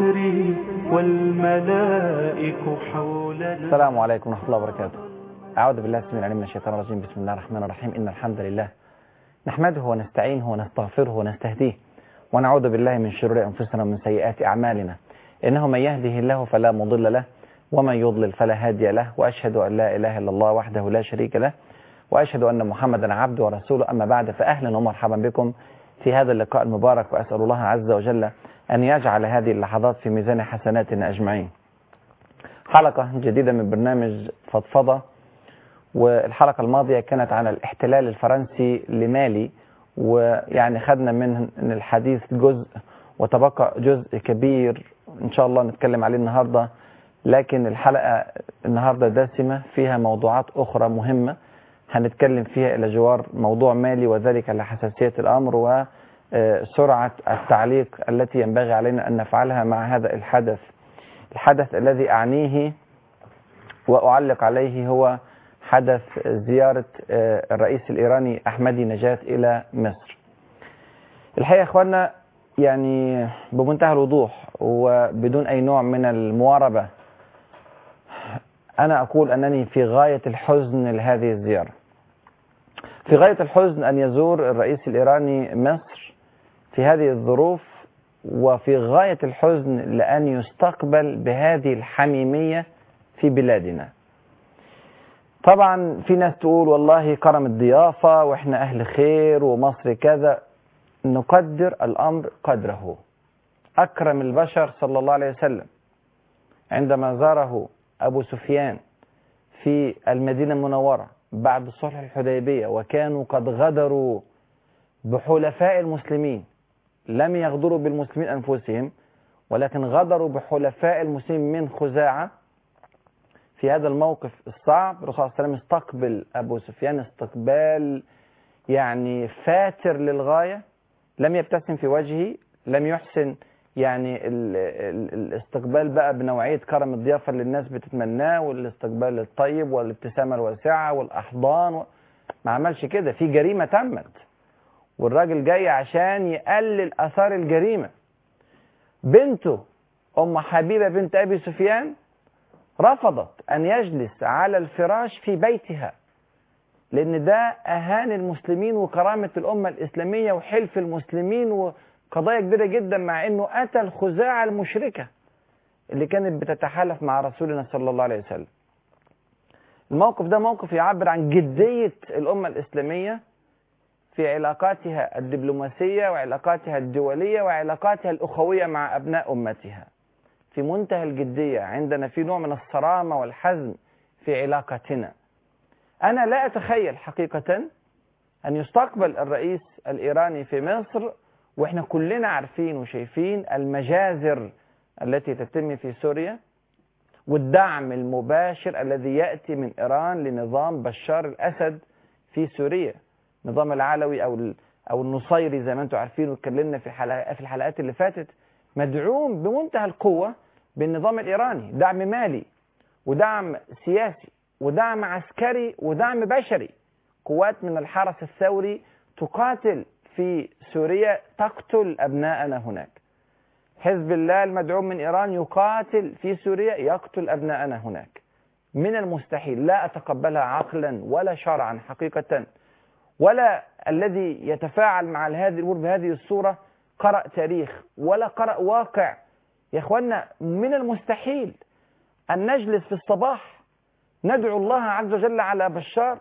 ذكري والملائك حولنا. السلام عليكم ورحمة الله وبركاته. أعوذ بالله السميع العليم من الشيطان الرجيم. بسم الله الرحمن الرحيم. إن الحمد لله نحمده ونستعينه ونستغفره ونستهديه ونعوذ بالله من شرور أنفسنا ومن سيئات أعمالنا. إنه من يهده الله فلا مضل له ومن يضلل فلا هادي له، وأشهد أن لا إله إلا الله وحده لا شريك له، وأشهد أن محمدا عبده ورسوله. أما بعد، فأهلا ومرحبا بكم في هذا اللقاء المبارك، وأسأل الله عز وجل أن يجعل هذه اللحظات في ميزان حسناتنا أجمعين. حلقة جديدة من برنامج فضفضة، والحلقة الماضية كانت عن الاحتلال الفرنسي لمالي، ويعني خدنا من الحديث جزء وتبقى جزء كبير إن شاء الله نتكلم عليه النهاردة. لكن الحلقة النهاردة دسمة، فيها موضوعات أخرى مهمة هنتكلم فيها إلى جوار موضوع مالي، وذلك لحساسية الأمر وسرعة التعليق التي ينبغي علينا أن نفعلها مع هذا الحدث الذي أعنيه وأعلق عليه، هو حدث زيارة الرئيس الإيراني أحمدي نجاد إلى مصر. الحقيقة يا إخواننا، يعني بمنتهى الوضوح وبدون أي نوع من المواربة، أنا أقول أنني في غاية الحزن لهذه الزيارة. في غاية الحزن أن يزور الرئيس الإيراني مصر في هذه الظروف، وفي غاية الحزن لأن يستقبل بهذه الحميمية في بلادنا. طبعا في ناس تقول والله كرم الضيافة وإحنا أهل خير ومصر كذا. نقدر الأمر قدره. أكرم البشر صلى الله عليه وسلم عندما زاره أبو سفيان في المدينة المنورة بعد صلح الحديبية، وكانوا قد غدروا بحلفاء المسلمين، لم يغدروا بالمسلمين أنفسهم ولكن غدروا بحلفاء المسلمين من خزاعة. في هذا الموقف الصعب الرسول صلى الله عليه وسلم استقبل أبو سفيان استقبال يعني فاتر للغاية، لم يبتسم في وجهه، لم يحسن يعني الاستقبال بقى بنوعية كرم الضيافة اللي الناس بتتمناه، والاستقبال الطيب والابتسامة الواسعة والأحضان ما عملش كده. في جريمة تمت، والراجل جاي عشان يقلل أثار الجريمة. بنته أم حبيبة بنت أبي سفيان رفضت أن يجلس على الفراش في بيتها، لأن ده أهان المسلمين وكرامة الأمة الإسلامية وحلف المسلمين وقضايا كبيرة جدا، مع أنه أتى الخزاعة المشركة اللي كانت بتتحالف مع رسولنا صلى الله عليه وسلم. الموقف ده موقف يعبر عن جدية الأمة الإسلامية في علاقاتها الدبلوماسية وعلاقاتها الدولية وعلاقاتها الأخوية مع أبناء أمتها. في منتهى الجدية، عندنا في نوع من الصرامة والحزم في علاقتنا. أنا لا أتخيل حقيقة أن يستقبل الرئيس الإيراني في مصر وإحنا كلنا عارفين وشايفين المجازر التي تتم في سوريا، والدعم المباشر الذي يأتي من إيران لنظام بشار الأسد في سوريا، نظام العلوي أو النصيري زي ما أنتم عارفين، واتكلمنا في الحلقات اللي فاتت، مدعوم بمنتهى القوة بالنظام الإيراني، دعم مالي ودعم سياسي ودعم عسكري ودعم بشري. قوات من الحرس الثوري تقاتل في سوريا، تقتل أبناءنا هناك. حزب الله المدعوم من إيران يقاتل في سوريا، يقتل أبناءنا هناك. من المستحيل، لا أتقبلها عقلا ولا شرعا حقيقة، ولا الذي يتفاعل مع هذه الأمور بهذه الصورة قرأ تاريخ ولا قرأ واقع. يا إخوانا، من المستحيل أن نجلس في الصباح ندعو الله عز وجل على بشار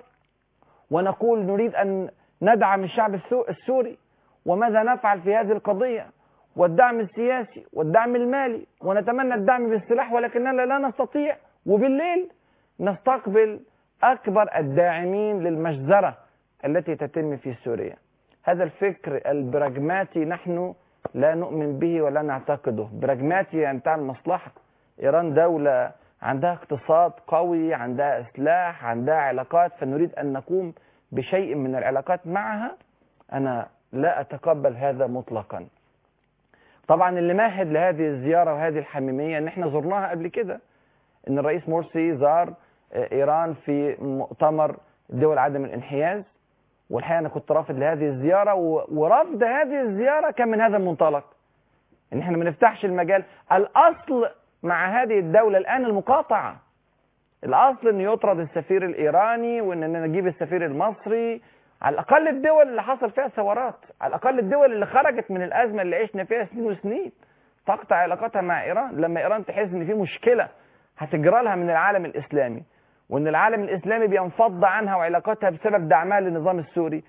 ونقول نريد أن ندعم الشعب السوري، وماذا نفعل في هذه القضية، والدعم السياسي والدعم المالي، ونتمنى الدعم بالسلاح ولكننا لا نستطيع، وبالليل نستقبل أكبر الداعمين للمجزرة التي تتم في سوريا. هذا الفكر البراغماتي نحن لا نؤمن به ولا نعتقده. براغماتي يعني بتاع المصلحة. إيران دولة عندها اقتصاد قوي، عندها سلاح، عندها علاقات، فنريد أن نقوم بشيء من العلاقات معها. أنا لا أتقبل هذا مطلقا. طبعا اللي مهد لهذه الزيارة وهذه الحميمية ان احنا زرناها قبل كده، ان الرئيس مرسي زار ايران في مؤتمر دول عدم الانحياز، والحقيقة انا كنت رافض لهذه الزيارة، ورفض هذه الزيارة كان من هذا المنطلق، ان احنا ما نفتحش المجال. الاصل مع هذه الدولة الان المقاطعة. الاصل ان يطرد السفير الايراني، وان نجيب السفير المصري. على الاقل الدول اللي حصل فيها ثورات، على الاقل الدول اللي خرجت من الازمة اللي عشنا فيها سنين وسنين، تقطع علاقتها مع ايران. لما ايران تحس ان في مشكلة هتجرى لها من العالم الاسلامي، وان العالم الاسلامي بينفض عنها وعلاقتها بسبب دعمها للنظام السوري،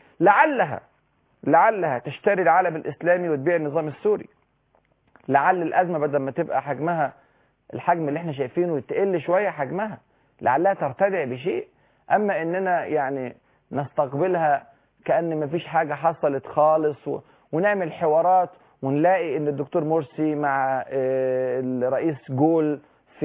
لعلها تشتري العالم الاسلامي وتبيع النظام السوري. لعل الازمة بدل ما تبقى حجمها الحجم اللي احنا شايفينه تقل شوية حجمها، لعلها ترتدع بشيء. اما اننا يعني نستقبلها كأن مفيش حاجة حصلت خالص، ونعمل حوارات ونلاقي ان الدكتور مرسي مع الرئيس جول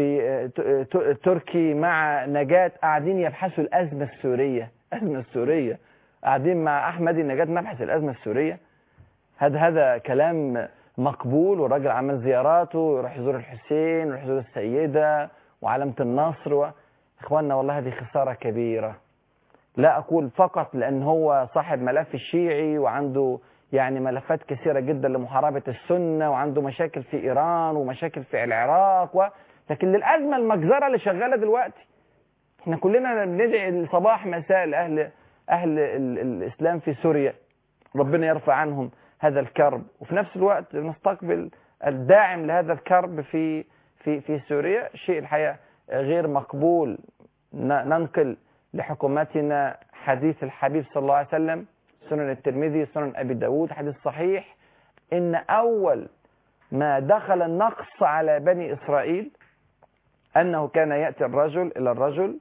في تركي مع نجاة قاعدين يبحثوا الأزمة السورية، قاعدين مع أحمدي نجاة نبحث الأزمة السورية. هذا كلام مقبول؟ والراجل عمل زياراته، يروح يزور الحسين ويروح يزور السيدة وعلامة النصر إخواننا والله هذه خسارة كبيرة. لا أقول فقط لأن هو صاحب ملف الشيعي وعنده يعني ملفات كثيرة جدا لمحاربة السنة، وعنده مشاكل في إيران ومشاكل في العراق لكن للأزمة المجزرة اللي شغالة دلوقتي. احنا كلنا بندعي صباح مساء لأهل الإسلام في سوريا، ربنا يرفع عنهم هذا الكرب، وفي نفس الوقت نستقبل الداعم لهذا الكرب في سوريا. شيء الحقيقة غير مقبول. ننقل لحكومتنا حديث الحبيب صلى الله عليه وسلم، سنن الترمذي، سنن أبي داود، حديث صحيح، إن أول ما دخل النقص على بني إسرائيل أنه كان يأتي الرجل إلى الرجل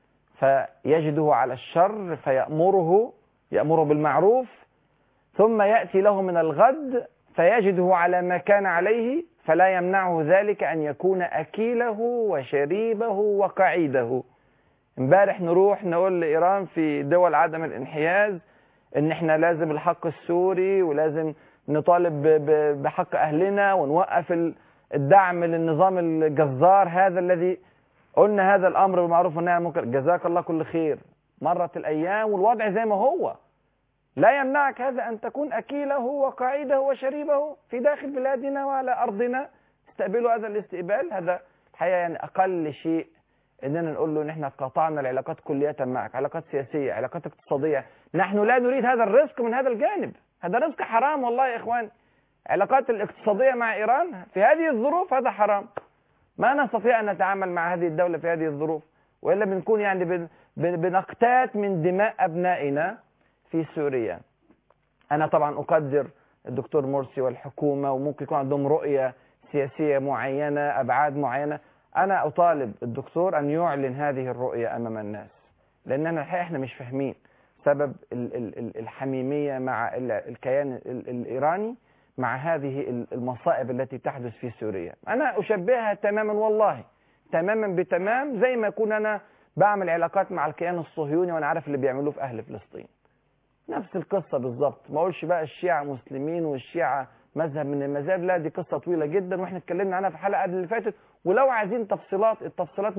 فيجده على الشر فيأمره بالمعروف، ثم يأتي له من الغد فيجده على ما كان عليه فلا يمنعه ذلك أن يكون أكيله وشريبه وقعيده. امبارح نروح نقول لإيران في دول عدم الانحياز إن إحنا لازم الحق السوري، ولازم نطالب بحق أهلنا، ونوقف الدعم للنظام الجزار هذا الذي قلنا هذا الأمر بالمعروف والنهي عن المنكر. جزاك الله كل خير. مرت الأيام والوضع زي ما هو. لا يمنعك هذا أن تكون أكيله وقعيده وشريبه في داخل بلادنا وعلى أرضنا، تستقبلوا هذا الاستقبال. هذا الحقيقة يعني أقل شيء إننا نقول له إن إحنا قطعنا العلاقات كلية معك، علاقات سياسية، علاقات اقتصادية. نحن لا نريد هذا الرزق من هذا الجانب، هذا رزق حرام والله يا إخوان. علاقات الاقتصادية مع إيران في هذه الظروف هذا حرام. ما نستطيع أن نتعامل مع هذه الدولة في هذه الظروف، وإلا بنكون يعني بنقتات من دماء أبنائنا في سوريا. أنا طبعا أقدر الدكتور مرسي والحكومة، وممكن يكون عندهم رؤية سياسية معينة، أبعاد معينة. أنا أطالب الدكتور أن يعلن هذه الرؤية أمام الناس، لأننا الحقيقة إحنا مش فاهمين سبب الحميمية مع الكيان الإيراني مع هذه المصائب التي تحدث في سوريا. أنا أشبهها تماما والله، تماما بتمام زي ما يكون أنا بعمل علاقات مع الكيان الصهيوني وأنا عارف اللي بيعملوه في أهل فلسطين. نفس القصة بالظبط. ما أقولش بقى الشيعة مسلمين والشيعة مذهب من المذاهب، لا، دي قصة طويلة جدا وإحنا اتكلمنا عنها في الحلقة اللي فاتت. ولو عايزين تفصيلات، التفصيلات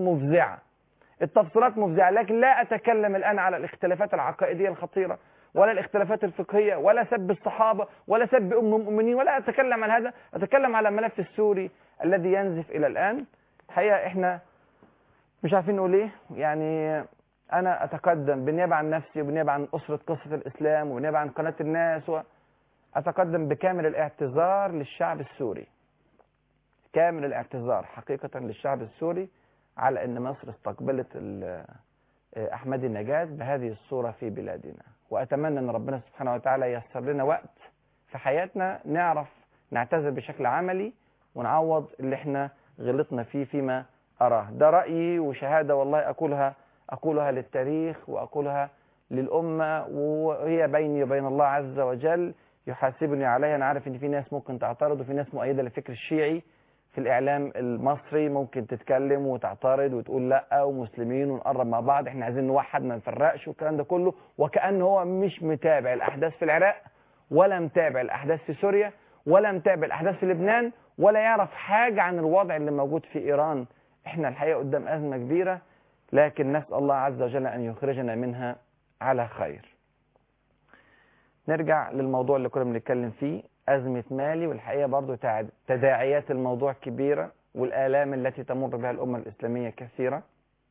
مفزعة، لكن لا أتكلم الآن على الاختلافات العقائدية الخطيرة، ولا الاختلافات الفقهية، ولا سب الصحابة، ولا سب أم المؤمنين، ولا أتكلم عن هذا. أتكلم على الملف السوري الذي ينزف إلى الآن. الحقيقة إحنا مش عارفين نقول إيه. يعني أنا أتقدم بالنيابة عن نفسي وبالنيابة عن أسرة قصة الإسلام وبالنيابة عن قناة الناس، وأتقدم بكامل الاعتذار للشعب السوري، كامل الاعتذار حقيقة للشعب السوري على أن مصر استقبلت أحمدي نجاد بهذه الصورة في بلادنا. وأتمنى أن ربنا سبحانه وتعالى ييسر لنا وقت في حياتنا نعرف نعتذر بشكل عملي ونعوض اللي احنا غلطنا فيه فيما أراه. ده رأيي وشهادة والله أقولها للتاريخ وأقولها للأمة، وهي بيني وبين الله عز وجل يحاسبني عليها. أنا عارف إن في ناس ممكن تعترض، وفي ناس مؤيدة للفكر الشيعي في الإعلام المصري ممكن تتكلم وتعترض وتقول لأ ومسلمين ونقرب مع بعض، احنا عايزين نوحد ما نفرقش والكلام ده كله، وكأنه هو مش متابع الأحداث في العراق، ولا متابع الأحداث في سوريا، ولا متابع الأحداث في لبنان، ولا يعرف حاجة عن الوضع اللي موجود في إيران. احنا الحقيقة قدام أزمة كبيرة، لكن نسأل الله عز وجل أن يخرجنا منها على خير. نرجع للموضوع اللي كنا بنتكلم فيه. أزمة مالي، والحقيقة برضو تداعيات الموضوع كبيرة، والآلام التي تمر بها الأمة الإسلامية كثيرة.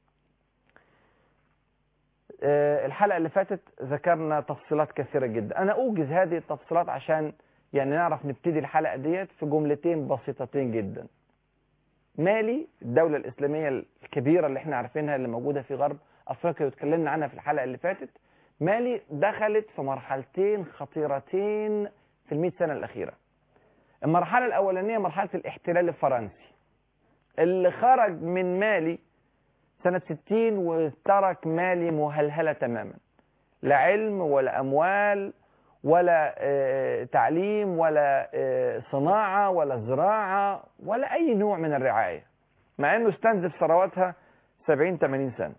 الحلقة اللي فاتت ذكرنا تفصيلات كثيرة جدا. أنا أوجز هذه التفصيلات عشان يعني نعرف نبتدي الحلقة ديت في جملتين بسيطتين جدا. مالي، الدولة الإسلامية الكبيرة اللي احنا عارفينها اللي موجودة في غرب أفريقيا واتكلمنا عنها في الحلقة اللي فاتت، مالي دخلت في مرحلتين خطيرتين في 100 سنة الأخيرة. المرحلة الأولانية مرحلة الاحتلال الفرنسي اللي خرج من مالي سنة 60 وترك مالي مهلهلة تماما، لا علم ولا أموال ولا تعليم ولا صناعة ولا زراعة ولا أي نوع من الرعاية، مع أنه استنزف ثرواتها 70-80 سنة.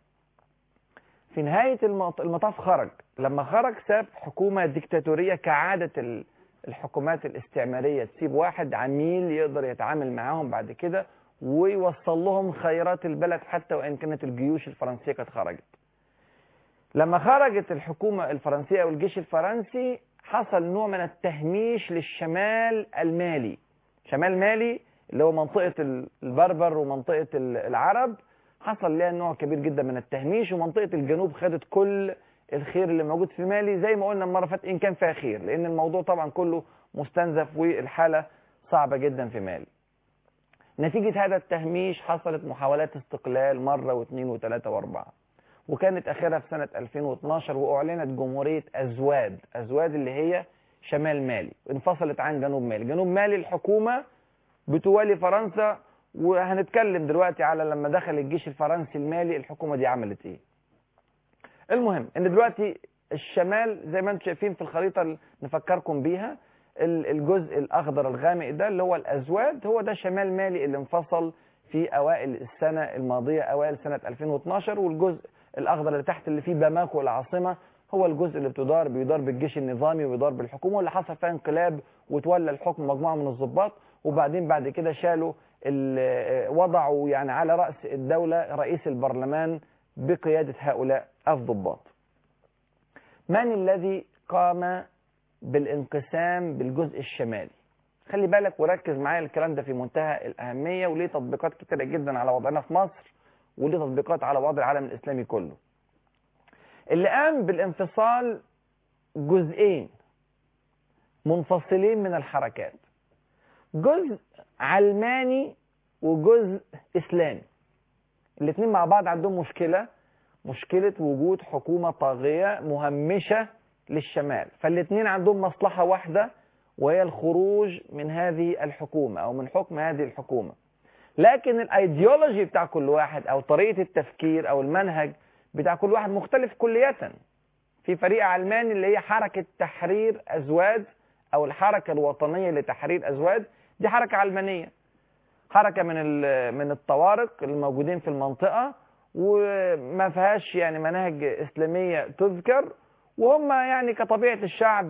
في نهاية المطاف خرج. لما خرج ساب حكومة ديكتاتورية كعادة الحكومات الاستعمارية، تسيب واحد عميل يقدر يتعامل معاهم بعد كده ويوصل لهم خيرات البلد حتى وإن كانت الجيوش الفرنسية قد خرجت. لما خرجت الحكومة الفرنسية والجيش الفرنسي حصل نوع من التهميش للشمال المالي. شمال مالي اللي هو منطقة البربر ومنطقة العرب حصل لها نوع كبير جدا من التهميش، ومنطقة الجنوب خدت كل الخير اللي موجود في مالي زي ما قلنا المرة فاتت إن كان فيها خير، لأن الموضوع طبعا كله مستنزف والحالة صعبة جدا في مالي. نتيجة هذا التهميش حصلت محاولات استقلال مرة واثنين وثلاثة واربعة، وكانت اخرها في سنة 2012 واعلنت جمهورية ازواد. ازواد اللي هي شمال مالي، انفصلت عن جنوب مالي. جنوب مالي الحكومة بتوالي فرنسا، وهنتكلم دلوقتي على لما دخل الجيش الفرنسي المالي الحكومة دي عملت ايه. المهم ان دلوقتي الشمال زي ما انتم شايفين في الخريطة اللي نفكركم بيها، الجزء الاخضر الغامق ده اللي هو الازواد، هو ده شمال مالي اللي انفصل في اوائل السنة الماضية، اوائل سنة 2012. والجزء الاخضر اللي تحت اللي فيه باماكو العاصمة هو الجزء اللي بيدار بالجيش النظامي وبيدار بالحكومة، واللي حصل فيها انقلاب وتولى الحكم مجموعة من الضباط، وبعدين بعد كده شالوا وضعوا يعني على رأس الدولة رئيس البرلمان بقيادة هؤلاء الضباط. من الذي قام بالانقسام بالجزء الشمالي؟ خلي بالك وركز معايا، الكلام ده في منتهى الأهمية وليه تطبيقات كتيرة جدا على وضعنا في مصر، وليه تطبيقات على وضع العالم الإسلامي كله. اللي قام بالانفصال جزئين منفصلين من الحركات، جزء علماني وجزء إسلامي. الاثنين مع بعض عندهم مشكلة وجود حكومة طاغية مهمشة للشمال، فالاثنين عندهم مصلحة واحدة وهي الخروج من هذه الحكومة أو من حكم هذه الحكومة. لكن الايديولوجي بتاع كل واحد أو طريقة التفكير أو المنهج بتاع كل واحد مختلف كلية. في فريق علماني اللي هي حركة تحرير أزواد أو الحركة الوطنية لتحرير أزواد، دي حركة علمانية، حركة من الطوارق الموجودين في المنطقة وما فيهاش يعني مناهج إسلامية تذكر، وهم يعني كطبيعة الشعب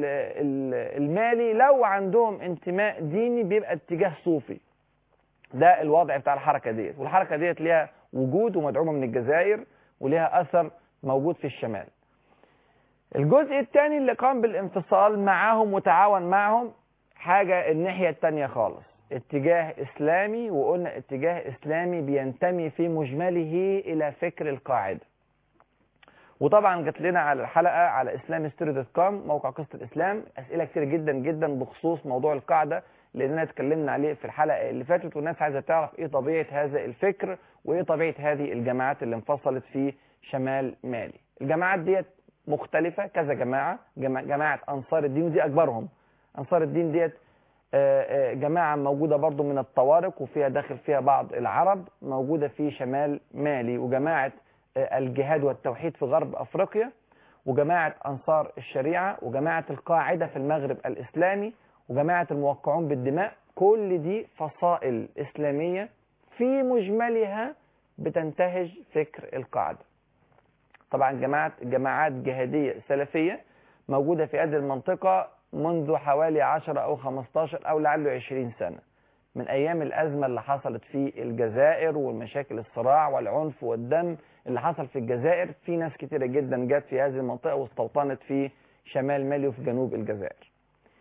المالي لو عندهم انتماء ديني بيبقى اتجاه صوفي. ده الوضع بتاع الحركة ديت، والحركة ديت ليها وجود ومدعومة من الجزائر وليها أثر موجود في الشمال. الجزء الثاني اللي قام بالانفصال معاهم وتعاون معهم حاجة الناحية الثانية خالص، اتجاه إسلامي، وقلنا اتجاه إسلامي بينتمي في مجمله إلى فكر القاعدة. وطبعا جات لنا على الحلقة على islamhistory.com موقع قصة الإسلام أسئلة كتير جدا جدا بخصوص موضوع القاعدة، لأننا اتكلمنا عليه في الحلقة اللي فاتت، والناس عايزة تعرف إيه طبيعة هذا الفكر وإيه طبيعة هذه الجماعات اللي انفصلت في شمال مالي. الجماعات ديت مختلفة، كذا جماعة أنصار الدين، ودي أكبرهم. أنصار الدين ديت جماعة موجودة برضو من الطوارق وفيها داخل فيها بعض العرب موجودة في شمال مالي، وجماعة الجهاد والتوحيد في غرب أفريقيا، وجماعة أنصار الشريعة، وجماعة القاعدة في المغرب الإسلامي، وجماعة الموقعون بالدماء. كل دي فصائل إسلامية في مجملها بتنتهج فكر القاعدة. طبعا جماعات جهادية سلفية موجودة في هذه المنطقة منذ حوالي 10 أو 15 أو لعله 20 سنة، من أيام الأزمة اللي حصلت في الجزائر والمشاكل الصراع والعنف والدم اللي حصل في الجزائر. في ناس كتيرة جدا جات في هذه المنطقة واستوطنت في شمال مالي وفي جنوب الجزائر.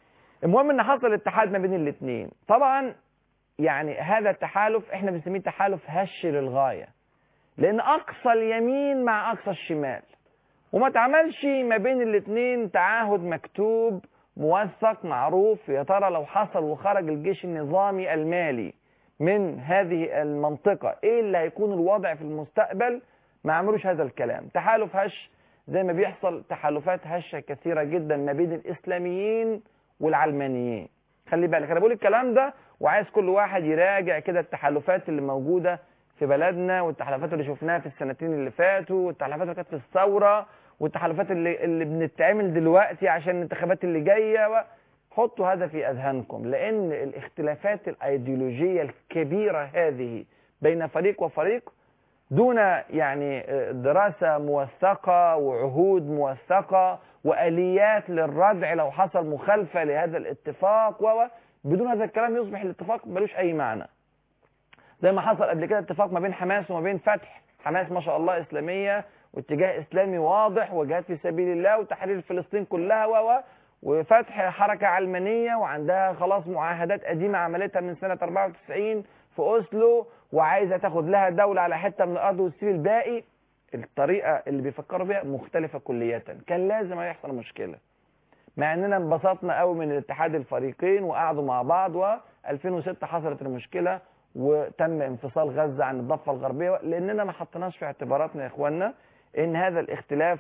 المهم ان حصل اتحاد ما بين الاثنين. طبعا يعني هذا التحالف احنا بنسميه تحالف هش للغايه، لان اقصى اليمين مع اقصى الشمال، وما تعملش ما بين الاثنين تعهد مكتوب موثق معروف. يا ترى لو حصل وخرج الجيش النظامي المالي من هذه المنطقة ايه اللي هيكون الوضع في المستقبل؟ ما عملوش هذا الكلام. تحالف هش زي ما بيحصل تحالفات هشة كثيرة جدا ما بين الإسلاميين والعلمانيين. خلي بالك انا بقول الكلام ده وعايز كل واحد يراجع كده التحالفات اللي موجودة في بلدنا، والتحالفات اللي شفناها في السنتين اللي فاتوا، والتحالفات اللي كانت في الثورة، والتحالفات اللي بنتعمل دلوقتي عشان الانتخابات اللي جاية. حطوا هذا في أذهانكم، لأن الاختلافات الأيديولوجية الكبيرة هذه بين فريق وفريق دون يعني دراسة موثقة وعهود موثقة وآليات للردع لو حصل مخالفة لهذا الاتفاق، بدون هذا الكلام يصبح الاتفاق ملوش أي معنى. زي ما حصل قبل كده اتفاق ما بين حماس وما بين فتح. حماس ما شاء الله إسلامية واتجاه إسلامي واضح وجهاد في سبيل الله وتحرير فلسطين كلها، وفتح حركة علمانية وعندها خلاص معاهدات قديمة عملتها من سنة 94 في أوسلو وعايزة تاخد لها دولة على حتة من الأرض وتسيب الباقي. الطريقة اللي بيفكروا بيها مختلفة كلية. كان لازم يحصل مشكلة، مع اننا انبسطنا قوي من الاتحاد الفريقين وقعدوا مع بعض، و2006 حصلت المشكلة وتم انفصال غزة عن الضفة الغربية، لاننا ما حطيناش في اعتباراتنا يا اخوانا ان هذا الاختلاف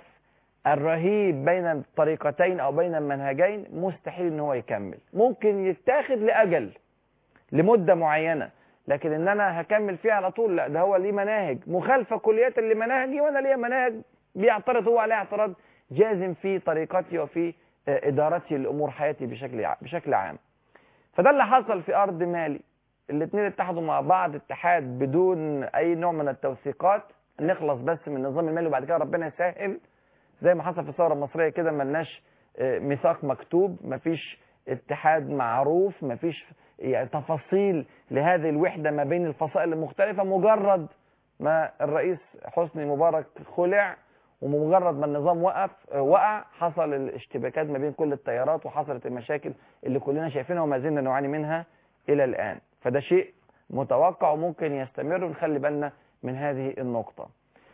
الرهيب بين الطريقتين او بين المنهجين مستحيل ان هو يكمل. ممكن يتاخد لاجل لمدة معينة، لكن ان انا هكمل فيها على طول لا. ده هو ليه مناهج مخالفة كلية لمناهجي، وانا ليه مناهج بيعترض هو عليها اعتراض جازم في طريقتي وفي ادارتي لامور حياتي بشكل عام. فده اللي حصل في ارض مالي. الاثنين اتحدوا مع بعض اتحاد بدون اي نوع من التوثيقات، نخلص بس من النظام المالي وبعد كده ربنا يسهل. زي ما حصل في الثوره المصريه كده، ملناش ميثاق مكتوب، مفيش اتحاد معروف، مفيش يعني تفاصيل لهذه الوحده ما بين الفصائل المختلفه. مجرد ما الرئيس حسني مبارك خلع ومجرد ما النظام وقع حصل الاشتباكات ما بين كل التيارات وحصلت المشاكل اللي كلنا شايفينها وما زلنا نعاني منها الى الان. فده شيء متوقع وممكن يستمر، ونخلي بالنا من هذه النقطة.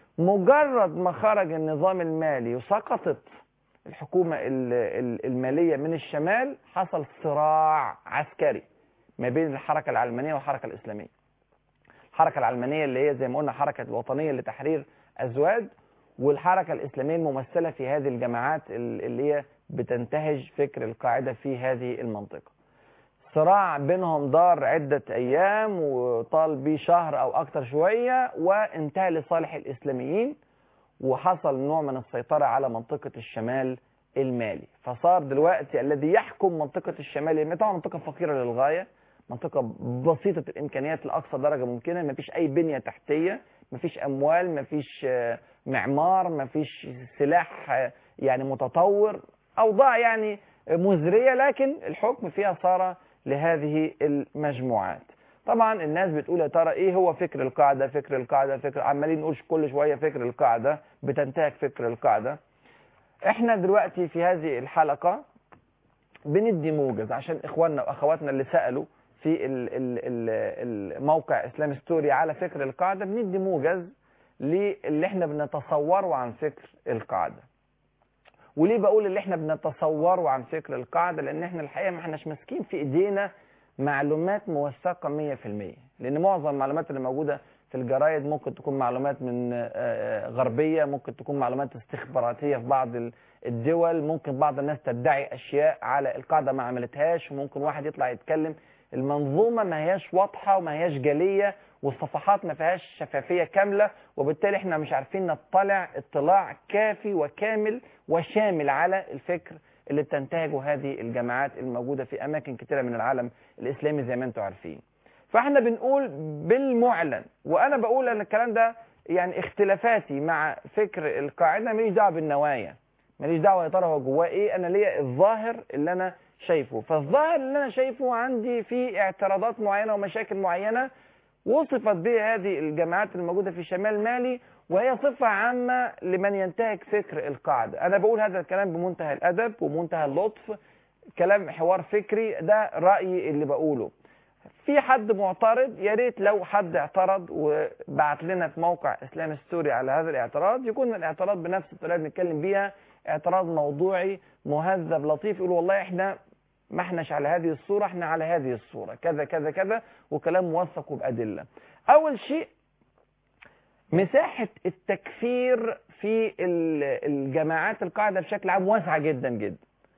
مجرد ما خرج النظام المالي وسقطت الحكومة المالية من الشمال حصل صراع عسكري ما بين الحركة العلمانية والحركة الإسلامية. الحركة العلمانية اللي هي زي ما قلنا حركة الوطنية لتحرير أزواج، والحركة الإسلامية الممثلة في هذه الجماعات اللي هي بتنتهج فكر القاعدة في هذه المنطقة. صراع بينهم دار عدة أيام وطال بيه شهر أو أكتر شوية، وانتهى لصالح الإسلاميين، وحصل نوع من السيطرة على منطقة الشمال المالي. فصار دلوقتي الذي يحكم منطقة الشمال المالي طبعا منطقة فقيرة للغاية، منطقة بسيطة الإمكانيات لأقصى درجة ممكنة، مفيش أي بنية تحتية، مفيش أموال، مفيش معمار، مفيش سلاح يعني متطور، أوضاع يعني مزرية، لكن الحكم فيها صار لهذه المجموعات. طبعا الناس بتقول يا ترى ايه هو فكر القاعدة؟ فكر القاعدة فكر، عمالين نقول كل شوية فكر القاعدة، بتنتهك فكر القاعدة. احنا دلوقتي في هذه الحلقة بندي موجز عشان اخواننا واخواتنا اللي سألوا في الموقع اسلام ستوري على فكر القاعدة، بندي موجز للي احنا بنتصوره عن فكر القاعدة. وليه بقول اللي احنا بنتصوره عن فكر القاعدة؟ لان احنا الحقيقة ما احناش ماسكين في ايدينا معلومات موثقة 100%، لان معظم المعلومات اللي موجودة في الجرايد ممكن تكون معلومات من غربية، ممكن تكون معلومات استخباراتية في بعض الدول، ممكن بعض الناس تدعي اشياء على القاعدة ما عملتهاش، وممكن واحد يطلع يتكلم. المنظومة ما هياش واضحة وما هياش جلية، والصفحات ما فيهاش شفافية كاملة، وبالتالي احنا مش عارفين نطلع اطلاع كافي وكامل وشامل على الفكر اللي بتنتهجه هذه الجماعات الموجودة في أماكن كثيرة من العالم الإسلامي زي ما انتم عارفين. فاحنا بنقول بالمعلن، وأنا بقول أن الكلام ده يعني اختلافاتي مع فكر القاعدة ماليش دعوة بالنوايا، ماليش دعوة يا ترى هو جواه ايه، أنا ليا الظاهر اللي أنا شايفه. فالظاهر اللي أنا شايفه عندي في اعتراضات معينة ومشاكل معينة وصفت به هذه الجماعات الموجودة في شمال مالي، وهي صفة عامة لمن ينتهك فكر القاعدة. أنا بقول هذا الكلام بمنتهى الأدب ومنتهى اللطف، كلام حوار فكري، ده رأيي اللي بقوله. في حد معترض، يا ريت لو حد اعترض وبعت لنا في موقع اسلام ستوري على هذا الاعتراض، يكون الاعتراض بنفس الطريقه اللي بنتكلم بيها، اعتراض موضوعي مهذب لطيف، يقول والله احنا ما احناش على هذه الصوره، احنا على هذه الصوره كذا كذا كذا، وكلام موثق وبأدله. اول شيء، مساحه التكفير في الجماعات القاعده بشكل عام واسعه جدا جدا،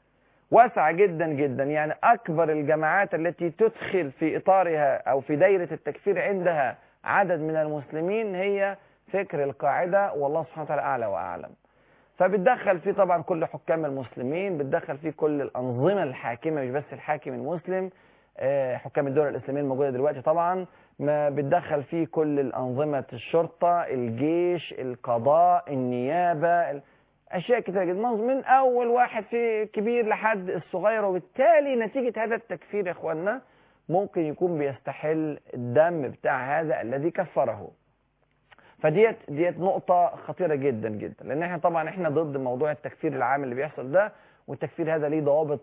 واسعة جدا جدا. يعني أكبر الجماعات التي تدخل في إطارها أو في دايرة التكفير عندها عدد من المسلمين هي فكر القاعدة، والله سبحانه وتعالى أعلى وأعلم. فبتدخل فيه طبعا كل حكام المسلمين، بتدخل فيه كل الأنظمة الحاكمة، مش بس الحاكم المسلم، حكام الدولة الإسلامية الموجودة دلوقتي طبعا، ما بتدخل فيه كل الأنظمة، الشرطة، الجيش، القضاء، النيابة، أشياء كتير جدا، من أول واحد في كبير لحد الصغير. وبالتالي نتيجة هذا التكفير يا إخواننا ممكن يكون بيستحل الدم بتاع هذا الذي كفره. فديت نقطة خطيرة جدا جدا، لأن احنا طبعا ضد موضوع التكفير العام اللي بيحصل ده، والتكفير هذا ليه ضوابط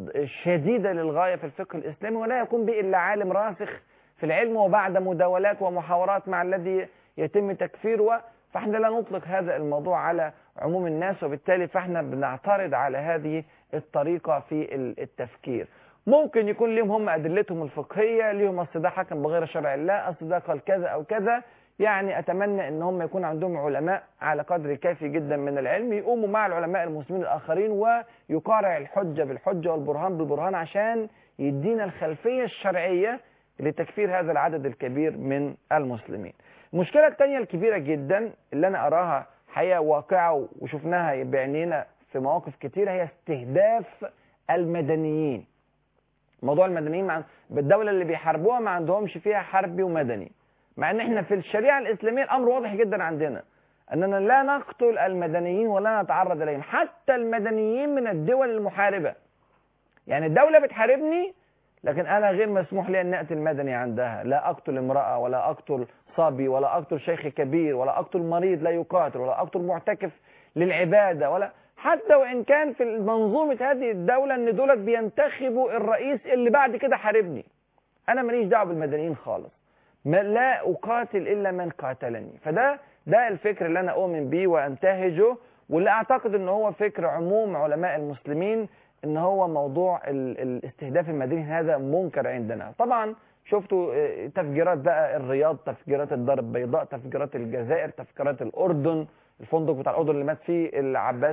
شديدة للغاية في الفقه الإسلامي، ولا يكون به إلا عالم راسخ في العلم وبعد مداولات ومحاورات مع الذي يتم تكفيره. فاحنا لا نطلق هذا الموضوع على عموم الناس، وبالتالي فاحنا بنعترض على هذه الطريقة في التفكير. ممكن يكون لهم هم أدلتهم الفقهية، لهم أصل ده حكم بغير شرع الله، أصل ده قال كذا أو كذا. يعني أتمنى أن هم يكون عندهم علماء على قدر كافي جدا من العلم يقوموا مع العلماء المسلمين الآخرين ويقارع الحجة بالحجة والبرهان بالبرهان، عشان يدينا الخلفية الشرعية لتكفير هذا العدد الكبير من المسلمين. المشكلة الثانية الكبيرة جدا اللي أنا أراها حقيقة واقعة وشفناها بعينينا في مواقف كتيرة، هي استهداف المدنيين. موضوع المدنيين بالدولة اللي بيحاربوها ما عندهمش فيها حربي ومدني، مع ان احنا في الشريعة الإسلامية الأمر واضح جدا عندنا أننا لا نقتل المدنيين ولا نتعرض إليهم، حتى المدنيين من الدول المحاربة. يعني الدولة بتحاربني لكن أنا غير مسموح لي أن أقتل مدني عندها، لا أقتل امرأة ولا أقتل صبي ولا أقتل شيخ كبير ولا أقتل مريض لا يقاتل ولا أقتل معتكف للعبادة، ولا حتى وإن كان في منظومة هذه الدولة أن دولت بينتخبوا الرئيس اللي بعد كده حاربني. أنا ماليش دعوة بالمدنيين خالص، لا أقاتل إلا من قاتلني. ده الفكر اللي أنا أؤمن به وأنتهجه، واللي أعتقد أنه هو فكر عموم علماء المسلمين، ان هو موضوع الاستهداف المدني هذا منكر عندنا. طبعا شفتوا تفجيرات بقى الرياض، تفجيرات الدار البيضاء، تفجيرات الجزائر، تفجيرات الأردن، الفندق بتاع الأردن اللي مات فيه العباس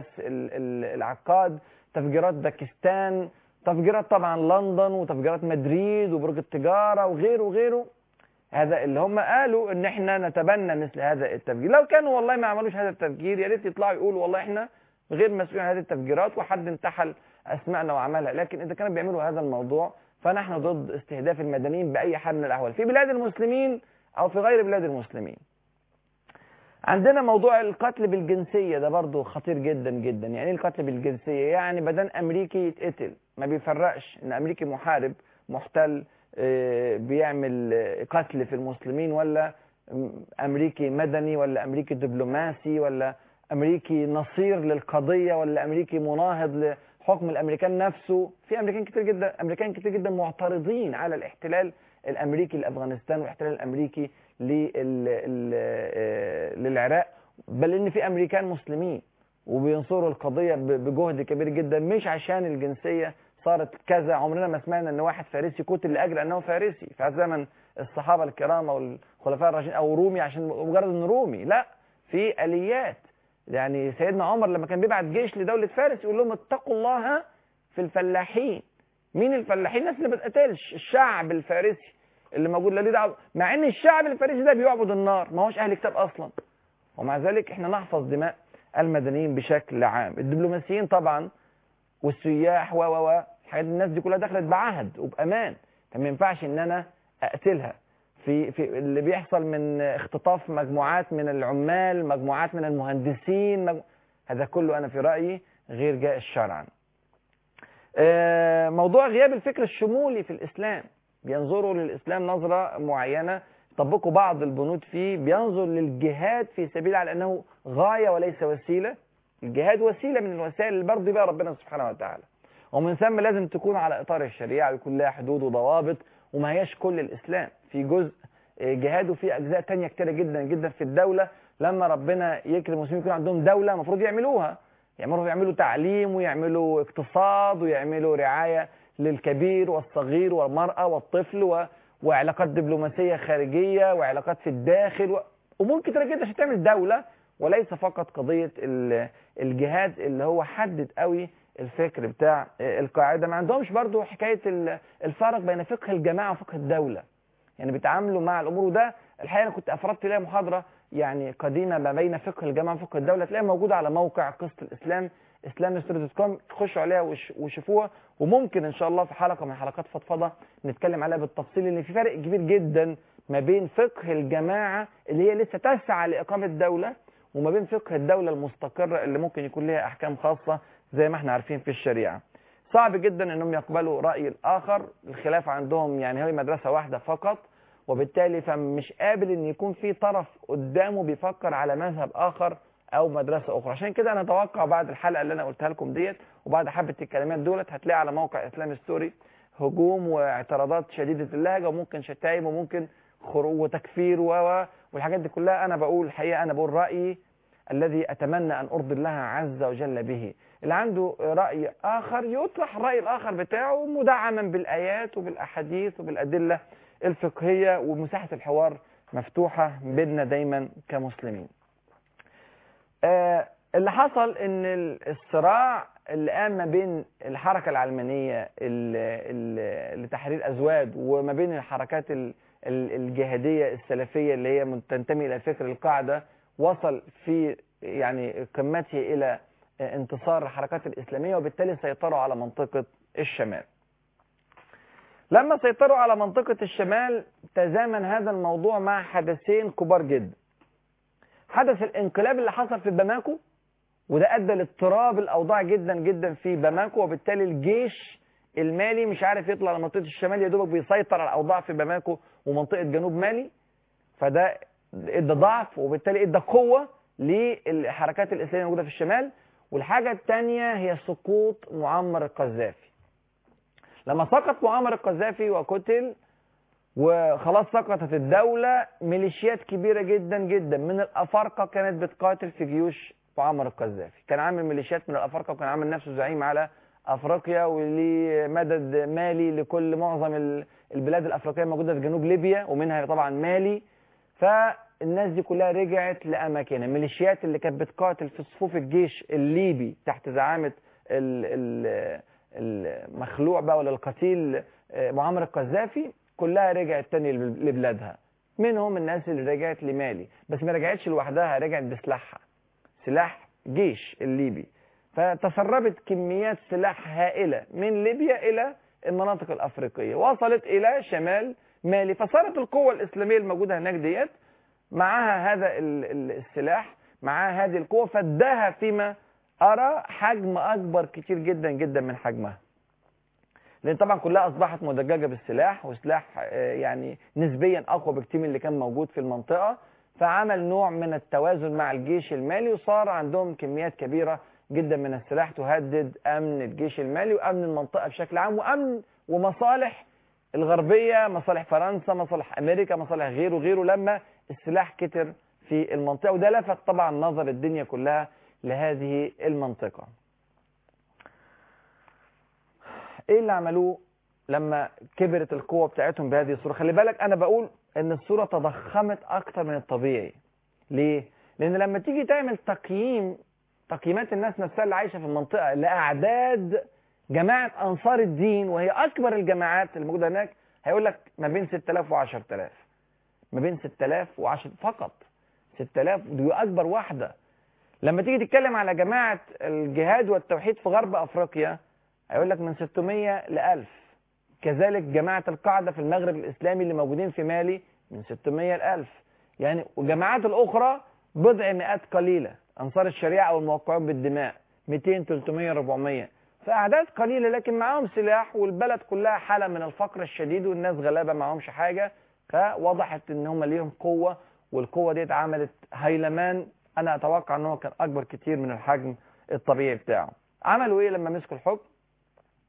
العقاد، تفجيرات باكستان، تفجيرات طبعا لندن، وتفجيرات مدريد وبرج التجارة وغيره وغيره. هذا اللي هم قالوا ان احنا نتبنى مثل هذا التفجير. لو كانوا والله ما عملوش هذا التفجير يا ريت يطلعوا يقولوا والله احنا غير مسؤولين عن هذه التفجيرات وحد انتحل اسمائنا وعملها. لكن اذا كانوا بيعملوا هذا الموضوع فنحن ضد استهداف المدنيين باي حال من الاحوال في بلاد المسلمين او في غير بلاد المسلمين. عندنا موضوع القتل بالجنسيه، ده برضو خطير جدا جدا. يعني ايه القتل بالجنسيه؟ يعني بدل امريكي يتقتل ما بيفرقش ان امريكي محارب محتل بيعمل قتل في المسلمين، ولا امريكي مدني، ولا امريكي دبلوماسي، ولا امريكي نصير للقضيه، ولا امريكي مناهض لحكم الامريكان نفسه. في امريكان كتير جدا معترضين على الاحتلال الامريكي لافغانستان والاحتلال الامريكي للعراق، بل ان في امريكان مسلمين وبينصروا القضيه بجهد كبير جدا، مش عشان الجنسيه صارت كذا. عمرنا ما سمعنا ان واحد فارسي قتل لاجل انه فارسي في زمن الصحابه الكرام او الخلفاء الراشدين، او رومي عشان مجرد انه رومي. لا، في اليات. يعني سيدنا عمر لما كان بيبعت جيش لدوله فارس يقول لهم اتقوا الله في الفلاحين. مين الفلاحين؟ الناس اللي ما بتقتلش، الشعب الفارسي اللي موجود لا ليه دعوه، مع ان الشعب الفارسي ده بيعبد النار، ما هوش اهل كتاب اصلا. ومع ذلك احنا نحفظ دماء المدنيين بشكل عام. الدبلوماسيين طبعا والسياح الحاجات، الناس دي كلها دخلت بعهد وبامان، فما ينفعش ان انا اقتلها. في اللي بيحصل من اختطاف مجموعات من العمال، مجموعات من المهندسين، هذا كله انا في رايي غير جائز شرعا. موضوع غياب الفكر الشمولي في الاسلام، بينظروا للاسلام نظره معينه، طبقوا بعض البنود فيه، بينظر للجهاد في سبيل على انه غايه وليس وسيله. الجهاد وسيله من الوسائل اللي برضه بها ربنا سبحانه وتعالى، ومن ثم لازم تكون على اطار الشريعه ويكون لها حدود وضوابط، وما هياش كل الاسلام، في جزء جهاد وفي اجزاء تانية كتيره جدا جدا في الدوله. لما ربنا يكرم المسلمين يكون عندهم دوله المفروض يعملوها، يعملوا تعليم ويعملوا اقتصاد ويعملوا رعايه للكبير والصغير والمراه والطفل وعلاقات دبلوماسيه خارجيه وعلاقات في الداخل امور كتيره جدا عشان تعمل دوله، وليس فقط قضيه الجهاد اللي هو حدد قوي الفكر بتاع القاعده. ما عندهمش برضو حكايه الفرق بين فقه الجماعه وفقه الدوله، يعني بيتعاملوا مع الامور. وده الحقيقه انا كنت افردت لها محاضره يعني قديمه ما بين فقه الجماعه وفقه الدوله، تلاقيها موجوده على موقع قصه الاسلام islamhistory.com، تخشوا عليها وشوفوها. وممكن ان شاء الله في حلقه من حلقات فضفضه نتكلم عليها بالتفصيل، لان في فرق كبير جدا ما بين فقه الجماعه اللي هي لسه تسعى لاقامه دوله، وما بين فقه الدوله المستقره اللي ممكن يكون لها احكام خاصه زي ما احنا عارفين في الشريعه. صعب جدا انهم يقبلوا راي الاخر، الخلاف عندهم يعني هي مدرسه واحده فقط، وبالتالي فمش قابل ان يكون في طرف قدامه بيفكر على مذهب اخر او مدرسه اخرى. عشان كده انا اتوقع بعد الحلقه اللي انا قلتها لكم ديت وبعد حبه الكلمات دولت هتلاقي على موقع اسلام ستوري هجوم واعتراضات شديده اللهجه، وممكن شتايم وممكن خروج وتكفير والحاجات دي كلها. انا بقول الحقيقه، انا بقول رايي الذي اتمنى ان ارضي الله عز وجل به. اللي عنده راي اخر يطرح الراي الاخر بتاعه مدعما بالايات وبالاحاديث وبالادله الفقهيه، ومساحه الحوار مفتوحه بيننا دايما كمسلمين. اللي حصل ان الصراع اللي قام ما بين الحركه العلمانيه لتحرير ازواج وما بين الحركات الجهاديه السلفيه اللي هي تنتمي الى فكر القاعده، وصل في يعني قمته الى انتصار الحركات الاسلاميه، وبالتالي سيطروا على منطقه الشمال. لما سيطروا على منطقه الشمال تزامن هذا الموضوع مع حدثين كبار جدا. حدث الانقلاب اللي حصل في باماكو، وده ادى لاضطراب الاوضاع جدا جدا في باماكو، وبالتالي الجيش المالي مش عارف يطلع على منطقه الشمال، يا دوبك بيسيطر على الاوضاع في باماكو ومنطقه جنوب مالي. فده ادى ضعف وبالتالي ادى قوه للحركات الاسلاميه الموجوده في الشمال. والحاجه الثانيه هي سقوط معمر القذافي. لما سقط معمر القذافي وقتل وخلاص سقطت الدولة، ميليشيات كبيرة جدا جدا من الأفارقة كانت بتقاتل في جيوش معمر القذافي. كان عامل ميليشيات من الأفارقة وكان عامل نفسه زعيم على أفريقيا، وليه مدد مالي لكل معظم البلاد الأفريقية الموجودة في جنوب ليبيا ومنها طبعا مالي. فالناس دي كلها رجعت لأماكنها. الميليشيات اللي كانت بتقاتل في صفوف الجيش الليبي تحت زعامة المخلوع بقى ولا القتيل معمر القذافي كلها رجعت تاني لبلادها. منهم الناس اللي رجعت لمالي، بس ما رجعتش لوحدها، رجعت بسلاحها، سلاح جيش الليبي. فتسربت كميات سلاح هائلة من ليبيا إلى المناطق الأفريقية، وصلت إلى شمال مالي. فصارت القوة الإسلامية الموجودة هناك ديت معها هذا السلاح، معها هذه القوة، فاداها فيما أرى حجم أكبر كتير جدا جدا من حجمها، لأن طبعا كلها أصبحت مدججة بالسلاح، وسلاح يعني نسبيا أقوى بكتير من اللي كان موجود في المنطقة. فعمل نوع من التوازن مع الجيش المالي، وصار عندهم كميات كبيرة جدا من السلاح تهدد أمن الجيش المالي وأمن المنطقة بشكل عام، وأمن ومصالح الغربية، مصالح فرنسا، مصالح أمريكا، مصالح غيره وغيره، لما السلاح كتر في المنطقة. وده لفت طبعا نظر الدنيا كلها لهذه المنطقة. ايه اللي عملوه لما كبرت القوة بتاعتهم بهذه الصورة؟ خلي بالك انا بقول ان الصورة تضخمت اكتر من الطبيعي. ليه؟ لان لما تيجي تعمل تقييمات الناس نفسها اللي عايشة في المنطقة لاعداد جماعة انصار الدين، وهي اكبر الجماعات اللي موجودة هناك، هيقول لك ما بين 6000 و10000، ما بين 6000 و10 فقط. 6000 دي اكبر واحدة. لما تيجي تتكلم على جماعة الجهاد والتوحيد في غرب افريقيا هيقول لك من 600 ل1000. كذلك جماعة القاعدة في المغرب الإسلامي اللي موجودين في مالي من 600 ل1000. يعني والجماعات الأخرى بضع مئات قليلة، أنصار الشريعة أو الموقعون بالدماء 200 300 400. فأعداد قليلة لكن معاهم سلاح، والبلد كلها حالة من الفقر الشديد والناس غلابة معاهمش حاجة. فوضحت إن هم ليهم قوة، والقوة دي عملت هيلمان أنا أتوقع إن هو كان أكبر كتير من الحجم الطبيعي بتاعه. عملوا إيه لما مسكوا الحكم؟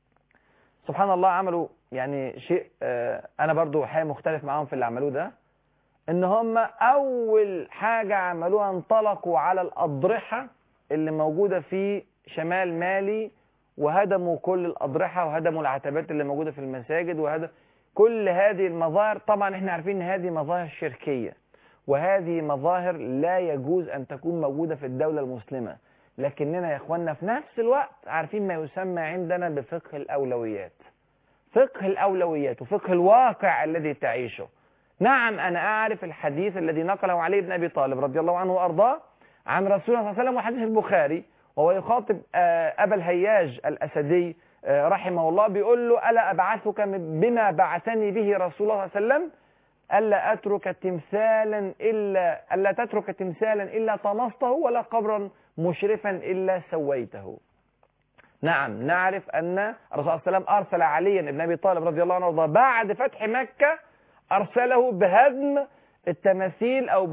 سبحان الله عملوا يعني شيء انا برضو حقيقة مختلف معاهم في اللي عملوه ده، ان هم اول حاجة عملوها انطلقوا على الاضرحة اللي موجودة في شمال مالي، وهدموا كل الاضرحة وهدموا العتبات اللي موجودة في المساجد، وهدموا كل هذه المظاهر. طبعا احنا عارفين ان هذه مظاهر شركية، وهذه مظاهر لا يجوز ان تكون موجودة في الدولة المسلمة، لكننا يا اخواننا في نفس الوقت عارفين ما يسمى عندنا بفقه الاولويات. فقه الاولويات وفقه الواقع الذي تعيشه. نعم انا اعرف الحديث الذي نقله علي بن ابي طالب رضي الله عنه وارضاه عن رسول الله صلى الله عليه وسلم، وحديث البخاري، وهو يخاطب ابا الهياج الاسدي رحمه الله، بيقول له: الا ابعثك بما بعثني به رسول الله صلى الله عليه وسلم، الا تترك تمثالا الا طمسته، ولا قبرا مشرفا الا سويته. نعم نعرف ان الرسول صلى الله عليه وسلم ارسل علي بن ابي طالب رضي الله عنه وارضاه بعد فتح مكة، ارسله بهدم التماثيل او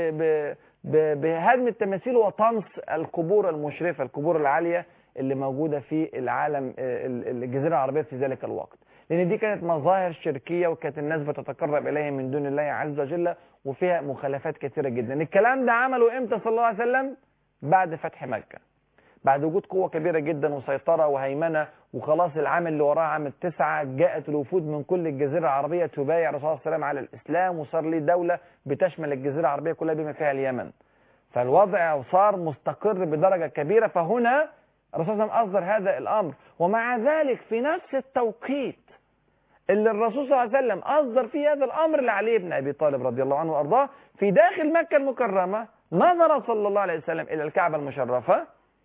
بهدم التماثيل وطمس القبور المشرفة، القبور العالية اللي موجودة في العالم الجزيرة العربية في ذلك الوقت، لان دي كانت مظاهر شركية وكانت الناس بتتقرب اليها من دون الله عز وجل، وفيها مخالفات كثيرة جدا. الكلام ده عمله امتى صلى الله عليه وسلم؟ بعد فتح مكة، بعد وجود قوة كبيرة جدا وسيطرة وهيمنة، وخلاص العام اللي وراه عام 9 جاءت الوفود من كل الجزيرة العربية تبايع الرسول صلى الله عليه وسلم على الإسلام، وصار ليه دولة بتشمل الجزيرة العربية كلها بما فيها اليمن، فالوضع صار مستقر بدرجة كبيرة. فهنا الرسول صلى الله عليه وسلم أصدر هذا الأمر، ومع ذلك في نفس التوقيت اللي الرسول صلى الله عليه وسلم أصدر فيه هذا الأمر لعلي بن أبي طالب رضي الله عنه وأرضاه، في داخل مكة المكرمة نظر صلى الله عليه وسلم إلى الكعبة المشرفة،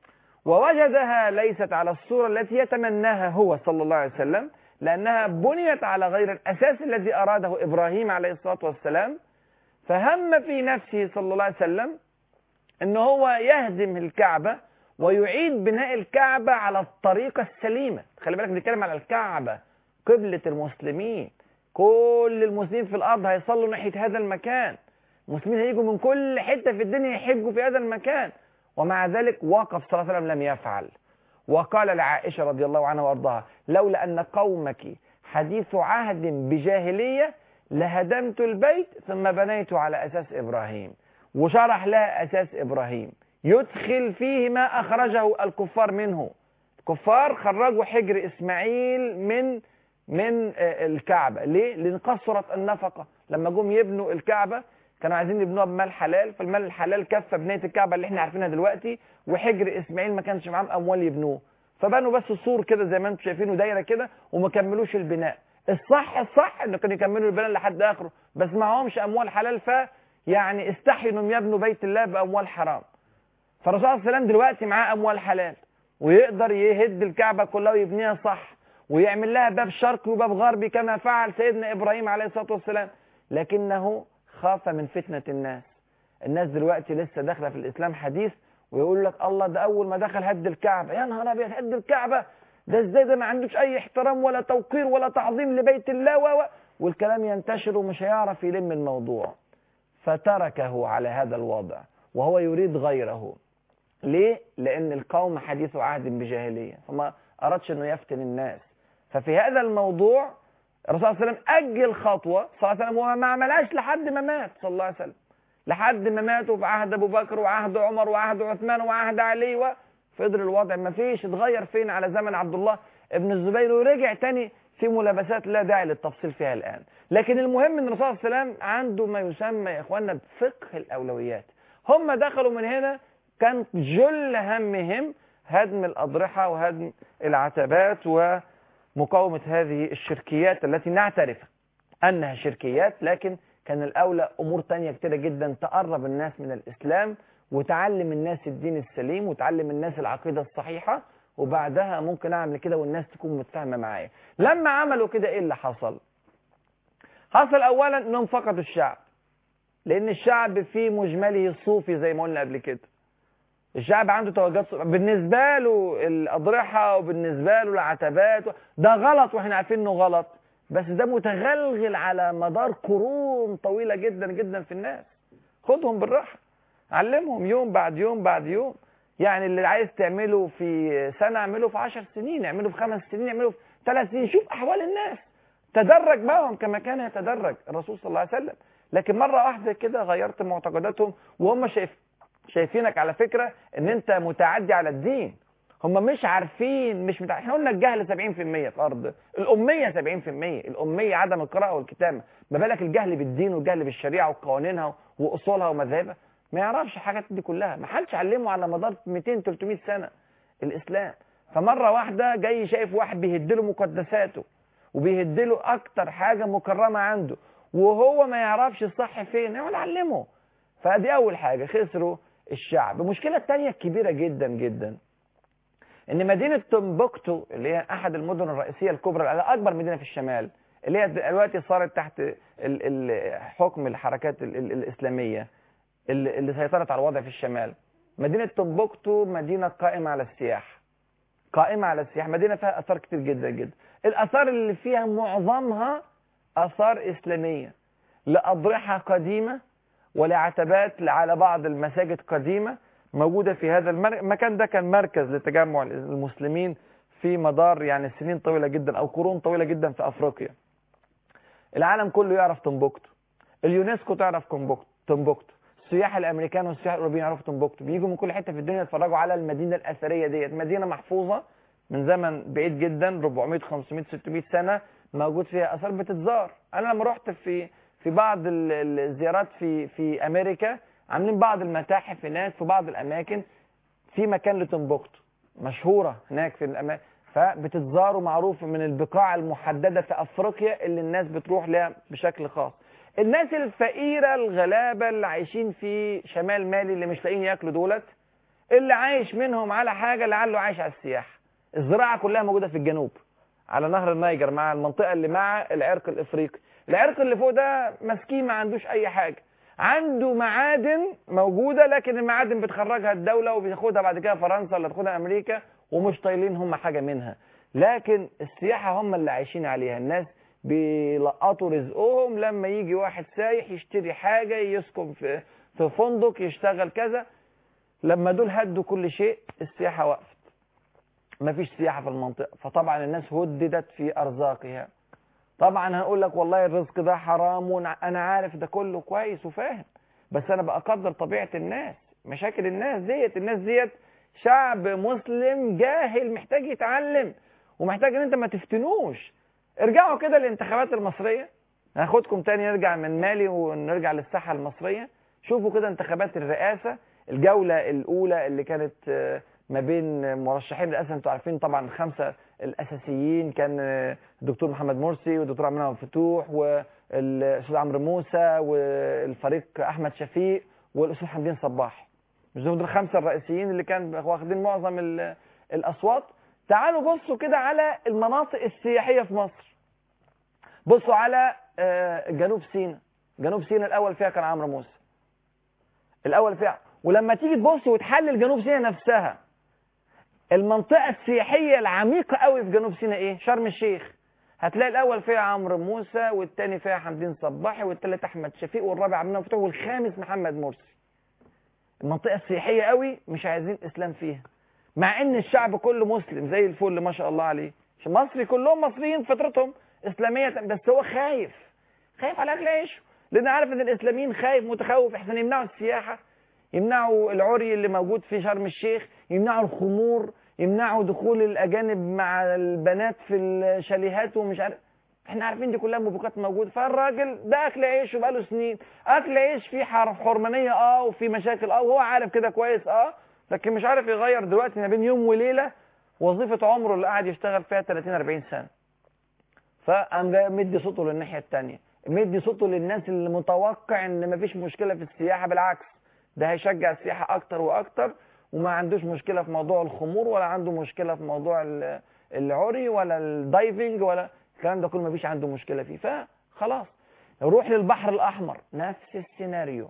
ووجدها ليست على الصورة التي يتمناها هو صلى الله عليه وسلم، لأنها بنيت على غير الأساس الذي أراده إبراهيم عليه الصلاة والسلام. فهم في نفسه صلى الله عليه وسلم أنه هو يهدم الكعبة ويعيد بناء الكعبة على الطريقة السليمة. خلي بالك بنتكلم على الكعبة قبلة المسلمين، كل المسلمين في الأرض هيصلوا ناحية هذا المكان، المسلمين هيجوا من كل حتة في الدنيا يحجوا في هذا المكان، ومع ذلك وقف صلى الله عليه وسلم لم يفعل. وقال لعائشة رضي الله عنها وارضاها: لولا أن قومك حديث عهد بجاهلية لهدمت البيت ثم بنيت على أساس إبراهيم. وشرح لها أساس إبراهيم يدخل فيه ما أخرجه الكفار منه. الكفار خرجوا حجر إسماعيل من الكعبة. ليه؟ لأن قصرت النفقة. لما جم يبنوا الكعبة كانوا عايزين يبنوها بمال حلال، فالمال الحلال كفى بناية الكعبة اللي احنا عارفينها دلوقتي، وحجر إسماعيل ما كانش معاهم أموال يبنوه، فبنوا بس سور كده زي ما انتم شايفينه دايرة كده، وما كملوش البناء. الصح انه كانوا يكملوا البناء لحد آخره، بس معهمش أموال حلال، يعني استحيوا انهم يبنوا بيت الله بأموال حرام. فالرسول صلى الله عليه وسلم دلوقتي معاه أموال حلال، ويقدر يهد الكعبة كلها ويبنيها صح، ويعمل لها باب شرقي وباب غربي كما فعل سيدنا إبراهيم عليه الصلاة والسلام، لكنه خاف من فتنة الناس دلوقتي لسه داخله في الإسلام حديث، ويقول لك الله ده أول ما دخل هد الكعبة، يا نهار أبيض هد الكعبة، ده ازاي ده ما عندوش أي احترام ولا توقير ولا تعظيم لبيت الله والكلام ينتشر ومش هيعرف يلم الموضوع، فتركه على هذا الوضع وهو يريد غيره. ليه؟ لأن القوم حديث عهد بجاهلية، فما أردش أنه يفتن الناس. ففي هذا الموضوع الرسول صلى الله عليه وسلم أجل خطوة صلى الله عليه وسلم، وما عملهاش لحد ما مات صلى الله عليه وسلم، لحد ما ماتوا في عهد أبو بكر وعهد عمر وعهد عثمان وعهد علي، وفضل الوضع ما فيش اتغير فين على زمن عبد الله ابن الزبير، ورجع تاني في ملابسات لا داعي للتفصيل فيها الآن. لكن المهم أن الرسول صلى الله عليه وسلم عنده ما يسمى يا إخواننا بفقه الأولويات. هم دخلوا من هنا كان جل همهم هدم الأضرحة وهدم العتبات ومقاومة هذه الشركيات التي نعترف أنها شركيات، لكن كان الأولى أمور تانية كتيرة جدا تقرب الناس من الإسلام وتعلم الناس الدين السليم وتعلم الناس العقيدة الصحيحة، وبعدها ممكن أعمل كده والناس تكون متفاهمة معايا. لما عملوا كده إيه اللي حصل؟ حصل أولا أنهم فقدوا الشعب، لأن الشعب في مجمله صوفي زي ما قلنا قبل كده. الشعب عنده توجهات بالنسبة له الأضرحة وبالنسبة له العتبات، ده غلط وإحنا عارفين إنه غلط، بس ده متغلغل على مدار قرون طويلة جدا جدا في الناس. خدهم بالراحة، علمهم يوم بعد يوم بعد يوم. يعني اللي عايز تعمله في سنة اعمله في 10 سنين، اعمله في 5 سنين، اعمله في 3 سنين، شوف احوال الناس، تدرج معهم كما كان يتدرج الرسول صلى الله عليه وسلم. لكن مره واحده كده غيرت معتقداتهم، وهم شايفينك على فكره ان انت متعدي على الدين. هم مش عارفين، احنا قلنا الجهل 70% في الارض، الاميه 70%، الاميه عدم القراءه والكتابه، ما بالك الجهل بالدين والجهل بالشريعه وقوانينها واصولها ومذاهبها، ما يعرفش الحاجات دي كلها، ما حدش علمه على مدار 200 300 سنه الاسلام. فمره واحده جاي شايف واحد بيهدله مقدساته وبيهدله اكتر حاجه مكرمه عنده، وهو ما يعرفش الصح فين، يقعد علمه. فدي اول حاجه، خسروا الشعب. المشكله الثانيه الكبيره جدا جدا ان مدينه تومبوكتو اللي هي احد المدن الرئيسيه الكبرى، اكبر مدينه في الشمال، اللي هي دلوقتي صارت تحت حكم الحركات الاسلاميه اللي سيطرت على الوضع في الشمال. مدينه تومبوكتو مدينه قائمه على السياحه، قائمه على السياحه، مدينه فيها اثار كتير جدا جدا. الاثار اللي فيها معظمها اثار اسلاميه، لاضرحه قديمه ولعتبات على بعض المساجد قديمه موجودة في هذا المكان. ده كان مركز لتجمع المسلمين في مدار يعني سنين طويلة جدا أو قرون طويلة جدا في أفريقيا. العالم كله يعرف تومبوكتو، اليونسكو تعرف تومبوكتو، السياح الأمريكان والسياح الأوروبيين يعرفوا تومبوكتو، بيجوا من كل حتة في الدنيا يتفرجوا على المدينة الأثرية ديت. مدينة محفوظة من زمن بعيد جدا، 400 500 600 سنة، موجود فيها آثار بتتزار. أنا لما رحت في بعض الزيارات في أمريكا، عاملين بعض المتاحف هناك في بعض الاماكن، في مكان لتومبوكتو مشهوره هناك في الاماكن، فبتتزار ومعروف من البقاع المحدده في افريقيا اللي الناس بتروح لها بشكل خاص. الناس الفقيره الغلابه اللي عايشين في شمال مالي اللي مش لاقيين ياكلوا دولت، اللي عايش منهم على حاجه لعله عايش على السياحه. الزراعه كلها موجوده في الجنوب على نهر النيجر، مع المنطقه اللي مع العرق الافريقي. العرق اللي فوق ده مسكين ما عندوش اي حاجه، عنده معادن موجودة، لكن المعادن بتخرجها الدولة وبتاخدها بعد كده فرنسا ولا تاخدها أمريكا، ومش طايلين هم حاجة منها. لكن السياحة هم اللي عايشين عليها. الناس بيلقطوا رزقهم لما يجي واحد سايح يشتري حاجة، يسكن في فندق، يشتغل كذا. لما دول هدوا كل شيء، السياحة وقفت، مفيش سياحة في المنطقة. فطبعا الناس هددت في أرزاقها. طبعا هقول لك والله الرزق ده حرام، وانا عارف ده كله كويس وفاهم، بس انا بقدر طبيعه الناس، مشاكل الناس ديت شعب مسلم جاهل محتاج يتعلم، ومحتاج ان انت ما تفتنوش. ارجعوا كده للانتخابات المصريه، هاخدكم تاني نرجع من مالي ونرجع للساحه المصريه. شوفوا كده انتخابات الرئاسه، الجوله الاولى اللي كانت ما بين مرشحين الرئاسه، انتوا عارفين طبعا 5 الاساسيين، كان الدكتور محمد مرسي والدكتور عبد المنعم فتوح والاستاذ عمرو موسى والفريق احمد شفيق والاستاذ حمدين صباح. مش دول 5 الرئيسيين اللي كان واخدين معظم الاصوات. تعالوا بصوا كده على المناطق السياحيه في مصر. بصوا على جنوب سيناء. جنوب سيناء الاول فيها كان عمرو موسى، الاول فيها. ولما تيجي تبص وتحلل جنوب سيناء نفسها، المنطقة السياحية العميقة قوي في جنوب سيناء ايه؟ شرم الشيخ. هتلاقي الاول فيها عمرو موسى، والثاني فيها حمدين صباحي، والثالث احمد شفيق، والرابع عبد المنعم فتوح، والخامس محمد مرسي. المنطقة السياحية قوي مش عايزين اسلام فيها، مع ان الشعب كله مسلم زي الفل ما شاء الله عليه، مصري كلهم مصريين فطرتهم اسلامية، بس هو خايف على اكل عيشه، لان عارف ان الاسلاميين خايف متخوف، احسن يمنعوا السياحة، يمنعوا العري اللي موجود في شرم الشيخ، يمنعوا الخمور، يمنعوا دخول الاجانب مع البنات في الشاليهات ومش عارف. احنا عارفين دي كلها مبوكات موجوده. فالراجل ده اكل عيشه بقاله سنين، اكل عيش فيه حرمانيه وفي مشاكل وهو عارف كده كويس لكن مش عارف يغير دلوقتي ما بين يوم وليله وظيفه عمره اللي قاعد يشتغل فيها 30 40 سنه. فقام مدي صوته للناحيه الثانيه، مدي صوته للناس اللي متوقع ان مفيش مشكله في السياحه، بالعكس ده هيشجع السياحه اكتر واكتر، وما عندوش مشكله في موضوع الخمور، ولا عنده مشكله في موضوع العري ولا الدايفنج ولا الكلام ده كله، ما فيش عنده مشكله فيه. فخلاص روح للبحر الاحمر، نفس السيناريو.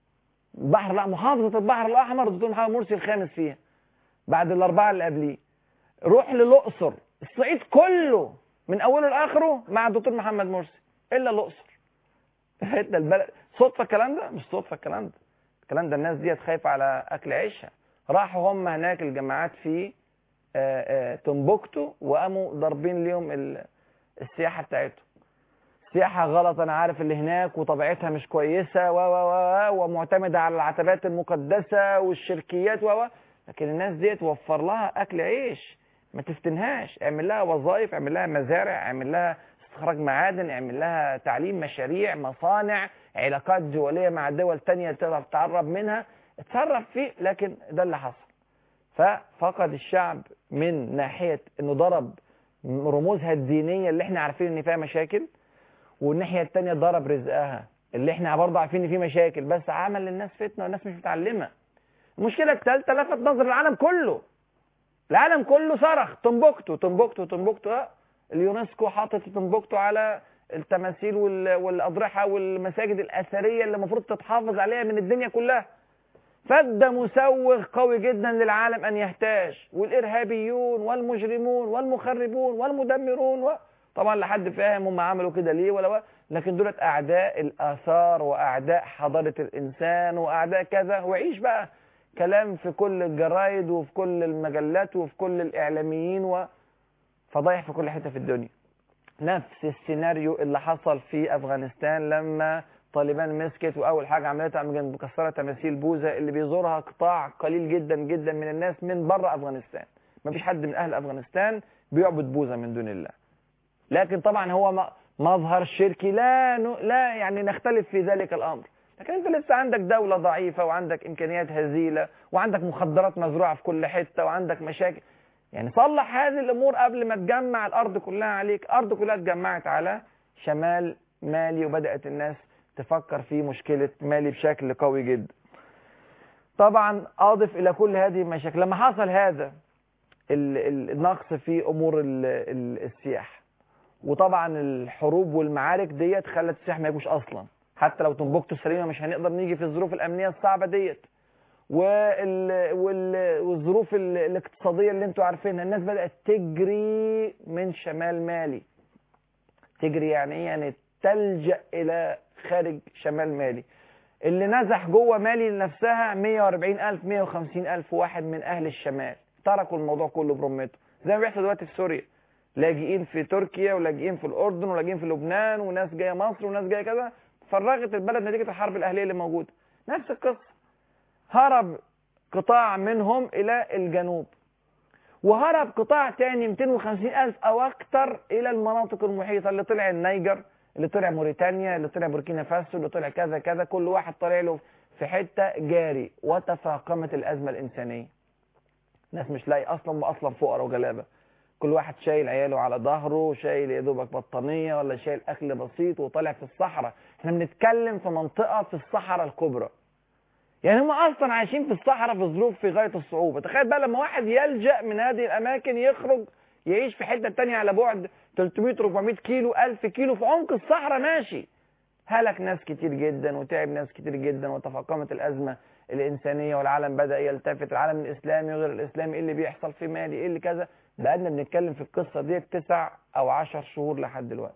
محافظه البحر الاحمر الدكتور محمد مرسي الخامس فيها بعد الاربعه اللي قبليه. روح للاقصر، الصعيد كله من اوله لاخره مع الدكتور محمد مرسي الا الاقصر. حته البلد. صدفه الكلام ده؟ مش صدفه الكلام ده. الناس ديت خايفه على اكل عيشها. راحوا هم هناك الجماعات في تنبكتو، وقاموا ضاربين ليهم السياحة بتاعتهم. سياحة غلط، أنا عارف اللي هناك وطبيعتها مش كويسة ومعتمدة على العتبات المقدسة والشركيات لكن الناس دي توفر لها أكل عيش، ما تفتنهاش، اعمل لها وظائف، اعمل لها مزارع، اعمل لها استخراج معادن، اعمل لها تعليم، مشاريع، مصانع، علاقات دولية مع دول تانية تقدر تقرب منها، اتصرف فيه. لكن ده اللي حصل. ففقد الشعب من ناحية انه ضرب رموزها الدينية اللي احنا عارفين ان فيها مشاكل، والناحية التانية ضرب رزقها اللي احنا برضه عارفين ان فيه مشاكل، بس عمل للناس فتنة والناس مش متعلمة. المشكلة الثالثة لفت نظر العالم كله. العالم كله صرخ تنبكتو تنبكتو تنبكتو. اليونسكو حاطط تنبكتو على التماثيل والأضرحة والمساجد الأثرية اللي المفروض تتحافظ عليها من الدنيا كلها. فده مسوغ قوي جدا للعالم أن يهتاج، والإرهابيون والمجرمون والمخربون والمدمرون طبعا لحد فاهم هم عملوا كده ليه لكن دولت أعداء الآثار وأعداء حضارة الإنسان وأعداء كذا. وعيش بقى كلام في كل الجرايد وفي كل المجلات وفي كل الإعلاميين فضايح في كل حتة في الدنيا. نفس السيناريو اللي حصل في أفغانستان لما طالبان مسكت وأول حاجة عملتها مكسرة تماثيل بوذا اللي بيزورها قطاع قليل جدا جدا من الناس من بره أفغانستان. ما فيش حد من أهل أفغانستان بيعبد بوذا من دون الله، لكن طبعا هو مظهر شركي لا يعني نختلف في ذلك الأمر. لكن انت لسه عندك دولة ضعيفة وعندك إمكانيات هزيلة وعندك مخدرات مزروعة في كل حتة وعندك مشاكل. يعني صلح هذه الأمور قبل ما تجمع الأرض كلها عليك. الأرض كلها اتجمعت على شمال مالي وبدأت الناس تفكر في مشكلة مالي بشكل قوي جدا. طبعا أضف إلى كل هذه المشاكل لما حصل هذا النقص في أمور السياحة، وطبعا الحروب والمعارك ديت خلت السياح ما يجوش أصلا. حتى لو تنبكتو سليمة مش هنقدر نيجي في الظروف الأمنية الصعبة ديت والظروف الاقتصادية اللي انتوا عارفينها. الناس بدأت تجري من شمال مالي. تجري يعني ايه؟ يعني تلجأ إلى خارج شمال مالي. اللي نزح جوه مالي لنفسها 140,000 150,000 واحد من أهل الشمال تركوا الموضوع كله برمته، زي ما بيحصل دلوقتي في سوريا. لاجئين في تركيا ولاجئين في الأردن ولاجئين في لبنان وناس جاية مصر وناس جاية كذا. فرغت البلد نتيجة الحرب الأهلية اللي موجودة. نفس القصة. هرب قطاع منهم إلى الجنوب، وهرب قطاع تاني 250,000 أو أكثر إلى المناطق المحيطة، اللي طلع النيجر، اللي طلع موريتانيا، اللي طلع بوركينا فاسو، اللي طلع كذا كذا. كل واحد طلع له في حتة جاري. وتفاقمت الأزمة الإنسانية. ناس مش لاقي أصلا فقراء وغلابة. كل واحد شايل عياله على ظهره، شايل يا دوبك بطانية ولا شايل أكل بسيط وطالع في الصحراء. احنا بنتكلم في منطقة في الصحراء الكبرى. يعني هم اصلا عايشين في الصحراء في ظروف في غايه الصعوبه. تخيل بقى لما واحد يلجأ من هذه الاماكن يخرج يعيش في حته تانية على بعد 300 400 كيلو 1000 كيلو في عمق الصحراء ماشي. هلك ناس كتير جدا وتعب ناس كتير جدا وتفاقمت الازمه الانسانيه، والعالم بدأ يلتفت. العالم الاسلامي وغير الاسلامي، ايه اللي بيحصل في مالي، ايه اللي كذا. بقالنا بنتكلم في القصه دي 9 أو 10 شهور لحد دلوقتي.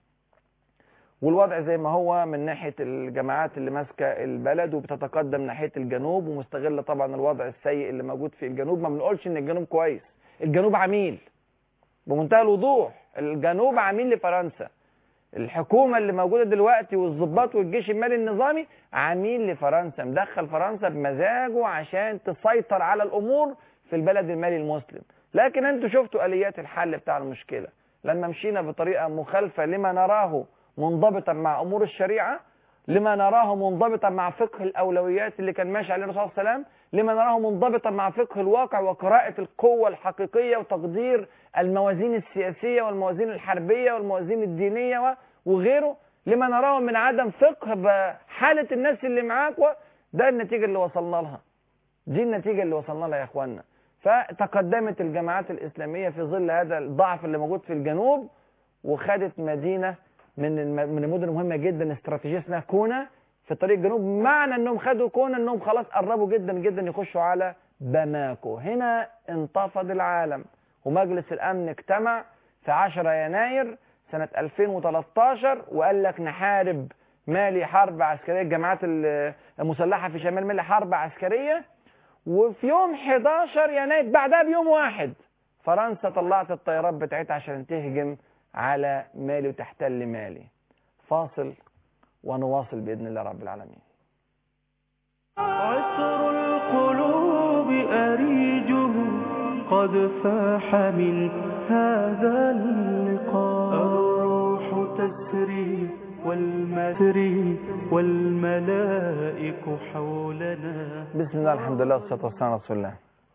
والوضع زي ما هو من ناحية الجماعات اللي ماسكة البلد وبتتقدم ناحية الجنوب ومستغلة طبعا الوضع السيء اللي موجود في الجنوب. ما بنقولش ان الجنوب كويس، الجنوب عميل بمنتهى الوضوح. الجنوب عميل لفرنسا. الحكومة اللي موجودة دلوقتي والضباط والجيش المالي النظامي عميل لفرنسا، مدخل فرنسا بمزاجه عشان تسيطر على الأمور في البلد المالي المسلم. لكن انتوا شفتوا آليات الحل بتاع المشكلة لما مشينا بطريقة مخالفة لما نراه منضبطا مع أمور الشريعة، لما نراه منضبطا مع فقه الأولويات اللي كان ماشي عليه الرسول صلى الله عليه وسلم، لما نراه منضبطا مع فقه الواقع وقراءة القوة الحقيقية وتقدير الموازين السياسية والموازين الحربية والموازين الدينية وغيره، لما نراه من عدم فقه بحالة الناس اللي معاك. ده النتيجة اللي وصلنا لها. دي النتيجة اللي وصلنا لها يا اخوانا. فتقدمت الجماعات الإسلامية في ظل هذا الضعف اللي موجود في الجنوب، وخدت مدينة من المدن المهمة جدا استراتيجية اسمها كونا في طريق الجنوب. معنى انهم خدوا كونا انهم خلاص قربوا جدا جدا يخشوا على باماكو. هنا انتفض العالم، ومجلس الامن اجتمع في 10 يناير سنة 2013 وقال لك نحارب مالي حرب عسكرية. الجماعات المسلحة في شمال مالي حرب عسكرية. وفي يوم 11 يناير بعدها بيوم واحد فرنسا طلعت الطيارات بتاعتها عشان تهجم على مالي وتحتل مالي. فاصل ونواصل بإذن الله رب العالمين. عطر القلوب أريجه قد فاح من هذا اللقاء، الروح تسري والملائك حولنا. بسم الله الحمد لله والصلاة والسلام على رسول الله.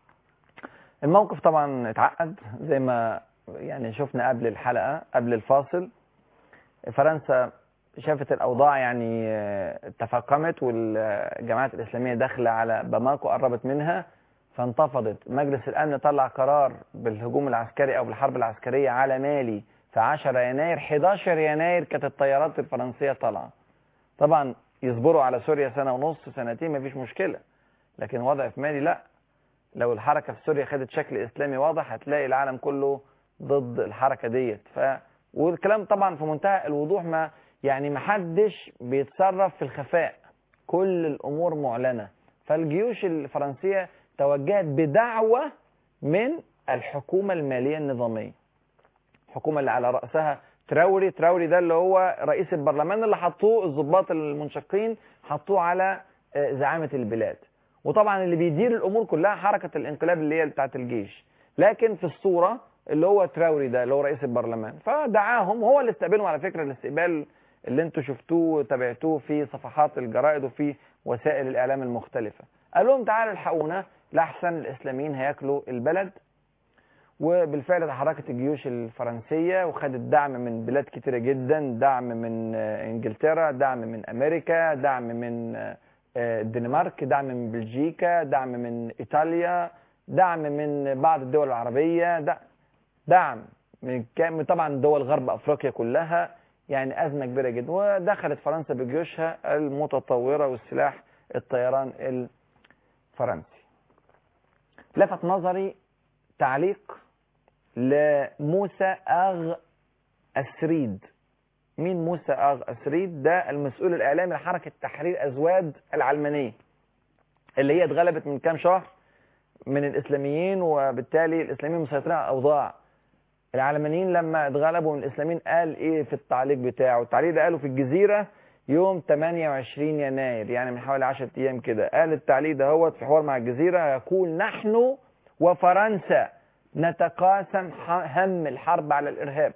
الموقف طبعا اتعقد زي ما يعني شفنا قبل الحلقة قبل الفاصل. فرنسا شافت الأوضاع يعني تفاقمت والجماعات الإسلامية داخلة على باماكو قربت منها، فانتفضت. مجلس الأمن طلع قرار بالهجوم العسكري أو بالحرب العسكرية على مالي في 10 يناير. 11 يناير كانت الطيارات الفرنسية طالعة. طبعا يصبروا على سوريا سنة ونص سنتين مفيش مشكلة، لكن وضع في مالي لا. لو الحركة في سوريا خدت شكل إسلامي واضح هتلاقي العالم كله ضد الحركة ديت. والكلام طبعا في منتهى الوضوح، ما حدش بيتصرف في الخفاء، كل الأمور معلنة. فالجيوش الفرنسية توجهت بدعوة من الحكومة المالية النظامية، الحكومة اللي على رأسها تراوري ده اللي هو رئيس البرلمان اللي حطوه الضباط المنشقين حطوه على زعامة البلاد. وطبعا اللي بيدير الأمور كلها حركة الانقلاب اللي هي بتاعت الجيش، لكن في الصورة اللي هو تراوري ده اللي هو رئيس البرلمان. فدعاهم، هو اللي استقبلهم على فكرة، الاستقبال اللي انتوا شفتوه وتابعتوه في صفحات الجرائد وفي وسائل الإعلام المختلفة. قال لهم تعالوا الحقونا لأحسن الإسلاميين هياكلوا البلد. وبالفعل تحركت الجيوش الفرنسية وخدت دعم من بلاد كتيرة جدا، دعم من انجلترا، دعم من امريكا، دعم من الدنمارك، دعم من بلجيكا، دعم من ايطاليا، دعم من بعض الدول العربية، دعم من طبعا دول غرب افريقيا كلها. يعني ازمة كبيرة جدا. ودخلت فرنسا بجيوشها المتطورة والسلاح الطيران الفرنسي. لفت نظري تعليق لموسى أغ أسريد. مين موسى أغ أسريد؟ ده المسؤول الإعلامي لحركة تحرير أزواد العلمانية اللي هي اتغلبت من كام شهر من الإسلاميين، وبالتالي الإسلاميين مسيطرين على الأوضاع. العلمانيين لما اتغلبوا من الإسلاميين قال إيه في التعليق بتاعه؟ التعليق ده قاله في الجزيرة يوم 28 يناير، يعني من حوالي 10 أيام كده. قال التعليق ده هو في حوار مع الجزيرة يقول: نحن وفرنسا نتقاسم هم الحرب على الإرهاب.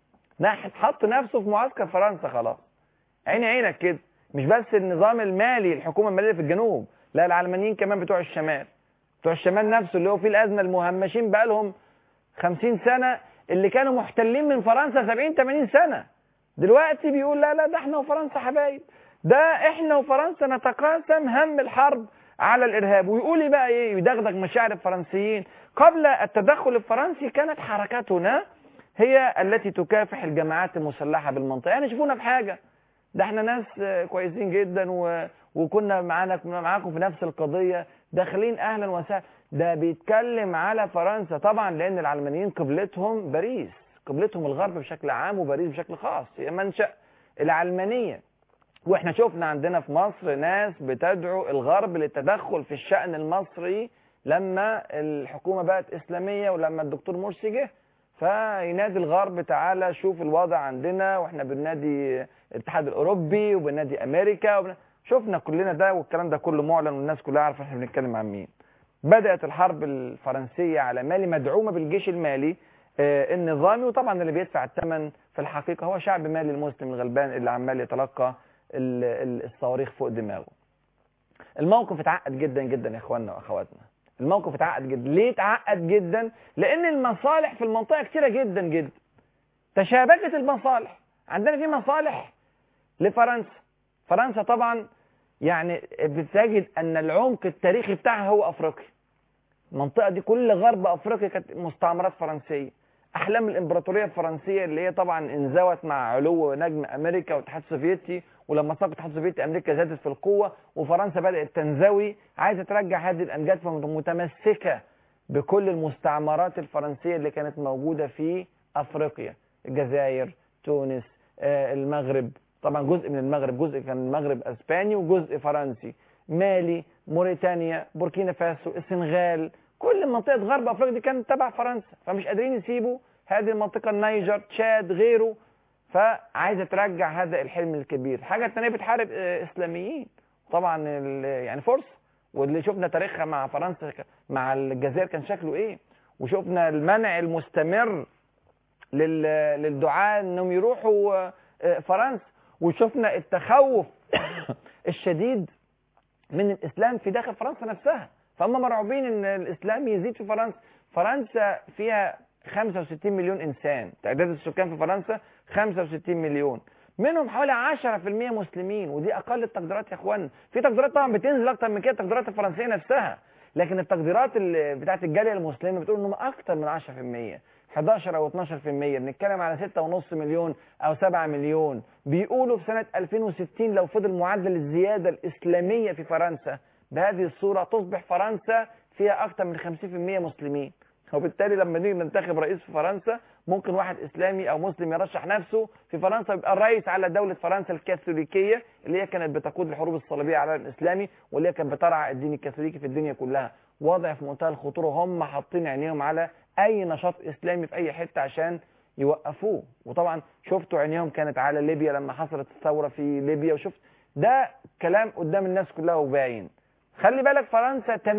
حط نفسه في معسكر فرنسا خلاص. عينك كده. مش بس النظام المالي الحكومة المالية في الجنوب، لا، العلمانيين كمان بتوع الشمال. بتوع الشمال نفسه اللي هو فيه الأزمة، المهمشين بقالهم 50 سنة اللي كانوا محتلين من فرنسا 70-80 سنة. دلوقتي بيقول لا ده احنا وفرنسا حبايب، ده احنا وفرنسا نتقاسم هم الحرب على الإرهاب. ويقول بقى ايه؟ يدغدغ مشاعر الفرنسيين. قبل التدخل الفرنسي كانت حركاتنا هي التي تكافح الجماعات المسلحة بالمنطقة. يعني شوفونا في حاجة، ده احنا ناس كويسين جدا وكنا معاكم في نفس القضية، داخلين أهلا وسهلا. ده بيتكلم على فرنسا طبعا، لأن العلمانيين قبلتهم باريس، قبلتهم الغرب بشكل عام وباريس بشكل خاص، هي منشأ العلمانية. واحنا شفنا عندنا في مصر ناس بتدعو الغرب للتدخل في الشأن المصري لما الحكومة بقت إسلامية ولما الدكتور مرسي جه، فينادي الغرب تعالى شوف الوضع عندنا، واحنا بننادي الاتحاد الأوروبي وبننادي أمريكا شفنا كلنا ده، والكلام ده كله معلن والناس كلها عارفة احنا بنتكلم عن مين. بدأت الحرب الفرنسية على مالي مدعومة بالجيش المالي النظامي، وطبعا اللي بيدفع الثمن في الحقيقة هو شعب مالي المسلم الغلبان اللي عمال يتلقى الصواريخ فوق دماغه. الموقف اتعقد جدا جدا يا اخواننا واخواتنا. الموقف اتعقد جدا. ليه اتعقد جدا؟ لان المصالح في المنطقة كتيرة جدا جدا، تشابكت المصالح. عندنا في مصالح لفرنسا. فرنسا طبعا يعني بتجد ان العمق التاريخي بتاعها هو افريقيا. المنطقة دي كل غرب افريقيا كانت مستعمرات فرنسية. احلام الامبراطورية الفرنسية اللي هي طبعا انزوت مع علو نجم امريكا والاتحاد السوفيتي، ولما سقط الاتحاد السوفيتي امريكا زادت في القوة وفرنسا بدأت تنزوي، عايزة ترجع هذه الامجاد، فمتمسكة بكل المستعمرات الفرنسية اللي كانت موجودة في افريقيا، الجزائر، تونس، المغرب، طبعا جزء من المغرب، جزء كان المغرب اسباني وجزء فرنسي، مالي، موريتانيا، بوركينا فاسو، السنغال، كل منطقة غرب أفريقيا دي كانت تبع فرنسا، فمش قادرين يسيبوا هذه المنطقة، النيجر، تشاد، غيره، فعايزة ترجع هذا الحلم الكبير. الحاجة الثانية بتحارب إسلاميين طبعا، يعني فرصة، واللي شفنا تاريخها مع فرنسا مع الجزائر كان شكله إيه، وشفنا المنع المستمر للدعاة انهم يروحوا فرنسا، وشفنا التخوف الشديد من الاسلام في داخل فرنسا نفسها، فهم مرعوبين ان الاسلام يزيد في فرنسا. فرنسا فيها 65 مليون انسان، تعداد السكان في فرنسا 65 مليون، منهم حوالي 10% مسلمين، ودي اقل التقديرات يا اخوانا. في تقديرات طبعا بتنزل اكتر من كده، التقديرات الفرنسيه نفسها، لكن التقديرات بتاعت الجاليه المسلمه بتقول انهم اكتر من 10%، 11 او 12%. بنتكلم على 6.5 مليون او 7 مليون. بيقولوا في سنه 2060 لو فضل معدل الزياده الاسلاميه في فرنسا بهذه الصوره تصبح فرنسا فيها اكتر من 50% مسلمين، وبالتالي لما نيجي ننتخب رئيس في فرنسا ممكن واحد اسلامي او مسلم يرشح نفسه في فرنسا يبقى الرئيس على دوله فرنسا الكاثوليكيه اللي هي كانت بتقود الحروب الصليبيه على الاسلامي، واللي هي كانت بترعى الدين الكاثوليكي في الدنيا كلها. وضع في منتهى الخطوره، هم حاطين عينيهم على اي نشاط اسلامي في اي حته عشان يوقفوه. وطبعا شفتوا عينيهم كانت على ليبيا لما حصلت الثوره في ليبيا، وشفت ده كلام قدام الناس كلها وباين. خلي بالك فرنسا 80%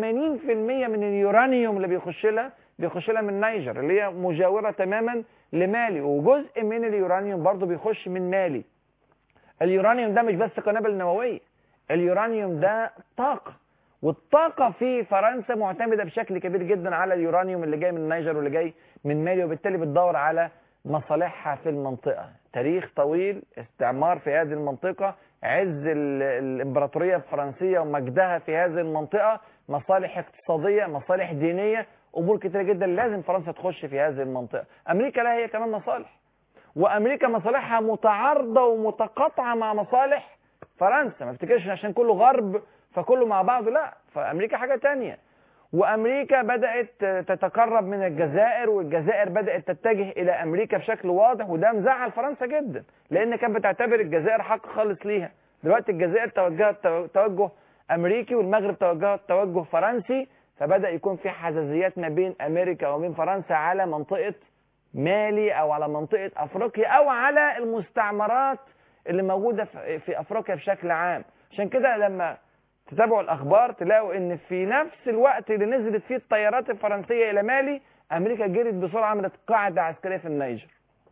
من اليورانيوم اللي بيخش لها من نيجر اللي هي مجاوره تماما لمالي، وجزء من اليورانيوم برضو بيخش من مالي. اليورانيوم ده مش بس قنابل نوويه، اليورانيوم ده طاقه، والطاقه في فرنسا معتمده بشكل كبير جدا على اليورانيوم اللي جاي من نيجر واللي جاي من مالي، وبالتالي بتدور على مصالحها في المنطقه. تاريخ طويل استعمار في هذه المنطقه، عز الامبراطوريه الفرنسيه ومجدها في هذه المنطقه، مصالح اقتصاديه، مصالح دينيه، امور كتيره جدا لازم فرنسا تخش في هذه المنطقه. امريكا لها هي كمان مصالح، وامريكا مصالحها متعارضه ومتقاطعه مع مصالح فرنسا. ما افتكرش عشان كله غرب فكله مع بعضه، لا، فامريكا حاجه تانية. وامريكا بدات تتقرب من الجزائر، والجزائر بدات تتجه الى امريكا بشكل واضح، وده مزعل فرنسا جدا لان كانت بتعتبر الجزائر حق خالص ليها. دلوقتي الجزائر توجهت توجه امريكي، والمغرب توجهت توجه فرنسي، فبدا يكون في حزازيات ما بين امريكا وبين فرنسا على منطقه مالي او على منطقه افريقيا او على المستعمرات اللي موجوده في افريقيا بشكل عام. عشان كده لما تتابعوا الاخبار تلاقوا ان في نفس الوقت اللي نزلت فيه الطيارات الفرنسيه الى مالي، امريكا جرت بسرعه عملت قاعده عسكريه في النيجر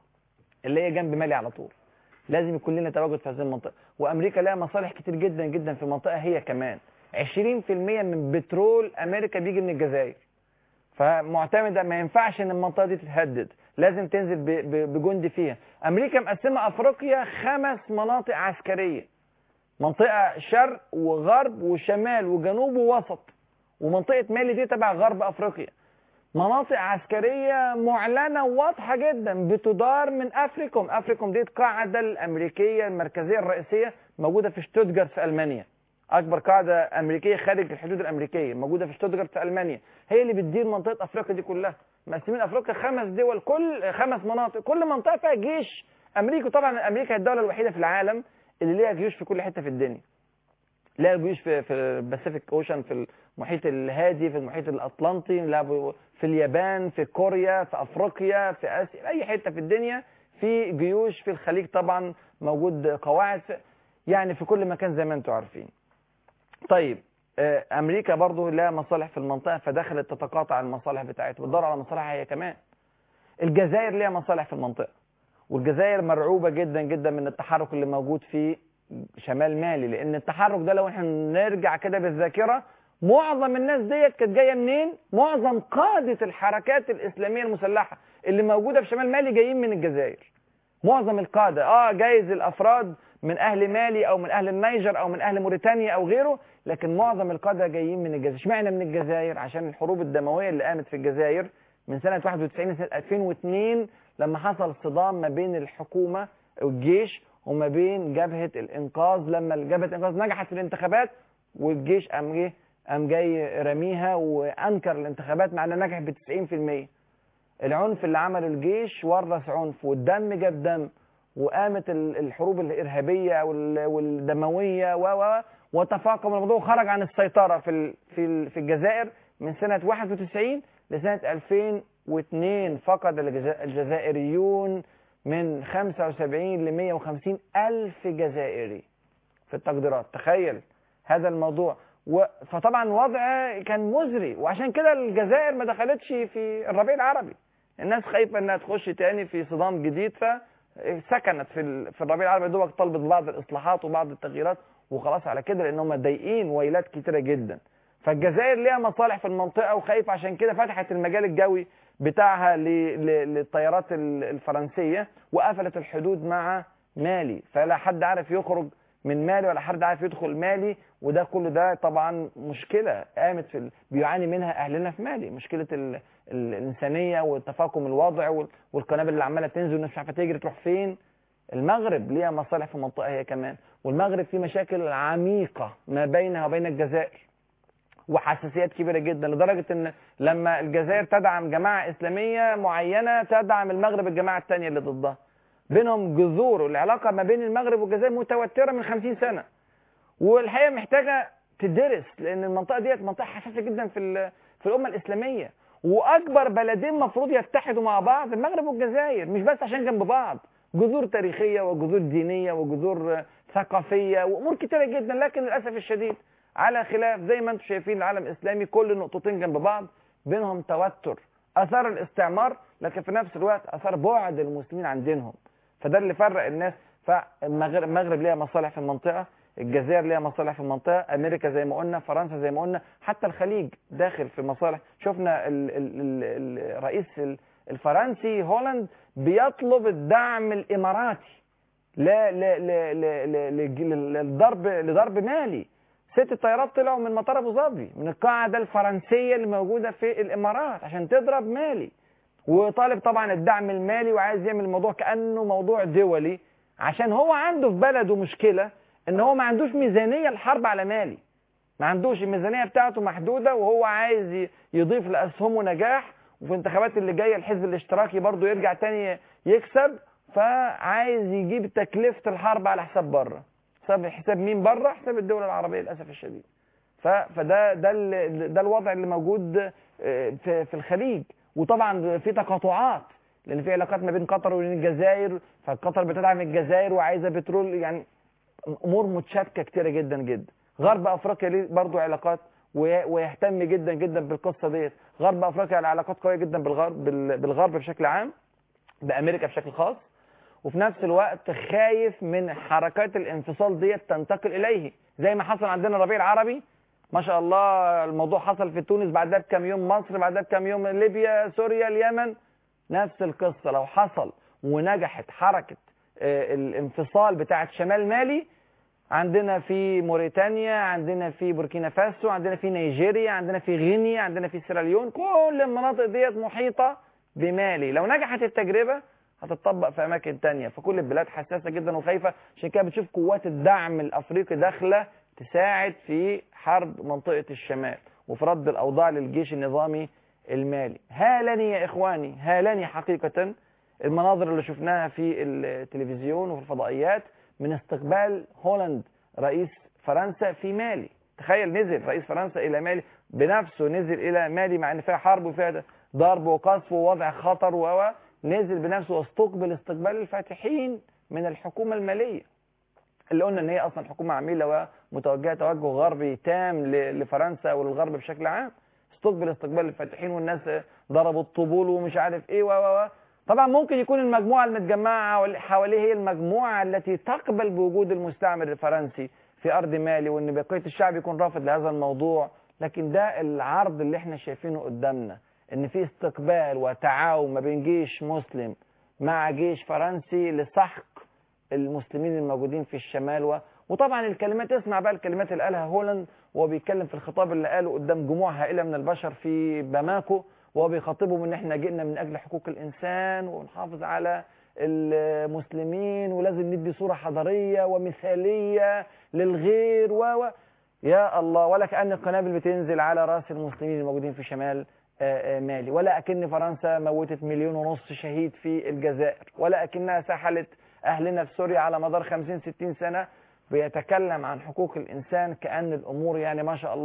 اللي هي جنب مالي على طول. لازم يكون لنا تواجد في هذه المنطقه، وامريكا لها مصالح كتير جدا جدا في المنطقه هي كمان. 20% من بترول امريكا بيجي من الجزائر، فمعتمده، ما ينفعش ان المنطقه دي تتهدد، لازم تنزل بجندي فيها. امريكا مقسمه افريقيا 5 مناطق عسكريه، منطقه شرق وغرب وشمال وجنوب ووسط، ومنطقه مالي دي تبع غرب افريقيا. مناطق عسكريه معلنه وواضحه جدا بتدار من افريكوم. افريكوم دي القاعده الامريكيه المركزيه الرئيسيه موجوده في شتوتجارت في المانيا، اكبر قاعده امريكيه خارج الحدود الامريكيه موجوده في شتوتجارت في المانيا، هي اللي بتدير منطقه افريقيا دي كلها. مقسمين افريقيا 5 دول، كل 5 مناطق، كل منطقه فيها جيش امريكي. طبعا امريكا هي الدوله الوحيده في العالم اللي ليها جيوش في كل حته في الدنيا، لها جيوش في الباسيفيك اوشن، في المحيط الهادي، في المحيط الاطلنطي، في اليابان، في كوريا، في افريقيا، في اسيا، اي حته في الدنيا في جيوش، في الخليج طبعا موجود قواعد، يعني في كل مكان زي ما انتم عارفين. طيب امريكا برضو لها مصالح في المنطقه، فدخلت تتقاطع المصالح بتاعتها، بتدور على مصالحها هي كمان. الجزائر لها مصالح في المنطقه، والجزائر مرعوبه جدا جدا من التحرك اللي موجود في شمال مالي، لان التحرك ده لو احنا نرجع كده بالذاكره، معظم الناس ديت كانت جايه منين؟ معظم قاده الحركات الاسلاميه المسلحه اللي موجوده في شمال مالي جايين من الجزائر. معظم القاده جايز الافراد من اهل مالي او من اهل النيجر او من اهل موريتانيا او غيره، لكن معظم القاده جايين من الجزائر. اشمعنى من الجزائر؟ عشان الحروب الدمويه اللي قامت في الجزائر من سنه 91 لسنه 2002 لما حصل صدام ما بين الحكومه والجيش وما بين جبهه الانقاذ، لما جبهه الانقاذ نجحت في الانتخابات والجيش قام جاي رميها وانكر الانتخابات مع انها نجحت ب 90%. العنف اللي عمله الجيش ورث عنف، والدم جاب دم، وقامت الحروب الارهابيه والدمويه وتفاقم الموضوع وخرج عن السيطره في الجزائر من سنة 91 لسنة 2002 فقد الجزائريون من 75 ل 150 ألف جزائري في التقديرات. تخيل هذا الموضوع. فطبعا الوضع كان مزري، وعشان كده الجزائر ما دخلتش في الربيع العربي. الناس خايفة انها تخش تاني في صدام جديد، فسكنت في الربيع العربي. دوبك طلبت بعض الإصلاحات وبعض التغييرات وخلاص على كده، لأنهم مضايقين ويلات كتيرة جدا. فالجزائر ليها مصالح في المنطقة وخايفة، عشان كده فتحت المجال الجوي بتاعها للطيارات الفرنسية، وقفلت الحدود مع مالي، فلا حد عارف يخرج من مالي ولا حد عارف يدخل مالي. وده كله ده طبعا مشكلة قامت بيعاني منها أهلنا في مالي، مشكلة الإنسانية والتفاقم الوضع والقنابل اللي عمالة تنزل والناس مش عارفة تجري تروح فين. المغرب ليها مصالح في المنطقة هي كمان، والمغرب في مشاكل عميقة ما بينها وبين الجزائر وحساسيات كبيرة جدا، لدرجة ان لما الجزائر تدعم جماعة اسلامية معينة تدعم المغرب الجماعة الثانية اللي ضدها. بينهم جذور، والعلاقة ما بين المغرب والجزائر متوترة من 50 سنة، والحقيقة محتاجة تدرس، لان المنطقة ديت منطقة حساسة جدا في الأمة الإسلامية. واكبر بلدين مفروض يتحدوا مع بعض المغرب والجزائر، مش بس عشان جنب بعض، جذور تاريخية وجذور دينية وجذور ثقافية وامور كتيرة جدا. لكن للاسف الشديد على خلاف زي ما انتم شايفين العالم الاسلامي كل نقطتين جنب بعض بينهم توتر، اثار الاستعمار، لكن في نفس الوقت اثار بعد المسلمين عن دينهم. فده اللي فرق الناس. فالمغرب ليها مصالح في المنطقة، الجزائر ليها مصالح في المنطقة، امريكا زي ما قلنا، فرنسا زي ما قلنا، حتى الخليج داخل في مصالح. شفنا الرئيس الفرنسي هولاند بيطلب الدعم الاماراتي لضرب مالي. 6 طيارات طلعوا من مطار ابو ظبي من القاعده الفرنسيه اللي موجوده في الامارات عشان تضرب مالي، وطالب طبعا الدعم المالي وعايز يعمل الموضوع كانه موضوع دولي، عشان هو عنده في بلده مشكله ان هو ما عندوش ميزانيه الحرب على مالي، ما عندوش، الميزانيه بتاعته محدوده، وهو عايز يضيف لاسهمه نجاح، وفي الانتخابات اللي جايه الحزب الاشتراكي برضه يرجع تاني يكسب، فعايز يجيب تكلفه الحرب على حساب بره. حساب مين بره؟ حساب الدول العربيه للاسف الشديد. ده الوضع اللي موجود في الخليج. وطبعا في تقاطعات، لان في علاقات ما بين قطر والجزائر، فقطر بتدعم الجزائر وعايزه بترول، يعني امور متشابكه كتيره جدا جدا. غرب افريقيا ليه برضه علاقات ويهتم جدا جدا بالقصه ديت. غرب افريقيا على علاقات قويه جدا بالغرب بشكل عام، بامريكا بشكل خاص، وفي نفس الوقت خايف من حركات الانفصال ديت تنتقل اليه، زي ما حصل عندنا الربيع العربي ما شاء الله. الموضوع حصل في تونس، بعدها بكام يوم مصر، بعدها بكام يوم ليبيا، سوريا، اليمن، نفس القصه. لو حصل ونجحت حركه الانفصال بتاعه شمال مالي، عندنا في موريتانيا، عندنا في بوركينا فاسو، عندنا في نيجيريا، عندنا في غينيا، عندنا في سيراليون، كل المناطق ديت محيطه بمالي. لو نجحت التجربه هتطبق في اماكن تانية، فكل البلاد حساسه جدا وخايفه. عشان كده بتشوف قوات الدعم الافريقي داخله تساعد في حرب منطقه الشمال وفي رد الاوضاع للجيش النظامي المالي. هالني يا اخواني، هالني حقيقه المناظر اللي شفناها في التلفزيون وفي الفضائيات من استقبال هولاند رئيس فرنسا في مالي. تخيل نزل رئيس فرنسا الى مالي بنفسه، نزل الى مالي مع ان فيها حرب وفيها ضرب وقصف ووضع خطر، نزل بنفسه واستقبل استقبال الفاتحين من الحكومة المالية اللي قلنا ان هي اصلا حكومة عميلة ومتوجهة توجه غربي تام لفرنسا وللغرب بشكل عام. استقبل استقبال الفاتحين والناس ضربوا الطبول ومش عارف ايه طبعا ممكن يكون المجموعة المتجمعة حواليه هي المجموعة التي تقبل بوجود المستعمر الفرنسي في ارض مالي، وان بقية الشعب يكون رافض لهذا الموضوع. لكن ده العرض اللي احنا شايفينه قدامنا، ان في استقبال وتعاون ما بين جيش مسلم مع جيش فرنسي لسحق المسلمين الموجودين في الشمال. وطبعا الكلمات، اسمع بقى الكلمات اللي قالها هولاند وهو بيتكلم في الخطاب اللي قاله قدام جموع هائله من البشر في باماكو، وهو بيخاطبهم ان احنا جئنا من اجل حقوق الانسان ونحافظ على المسلمين، ولازم ندي صوره حضاريه ومثاليه للغير يا الله، ولا كأن القنابل بتنزل على راس المسلمين الموجودين في شمال مالي، ولا أكن فرنسا موتت 1.5 مليون شهيد في الجزائر، ولا أكنها سحلت أهلنا في سوريا على مدار 50-60 سنة. بيتكلم عن حقوق الإنسان كأن الأمور يعني ما شاء الله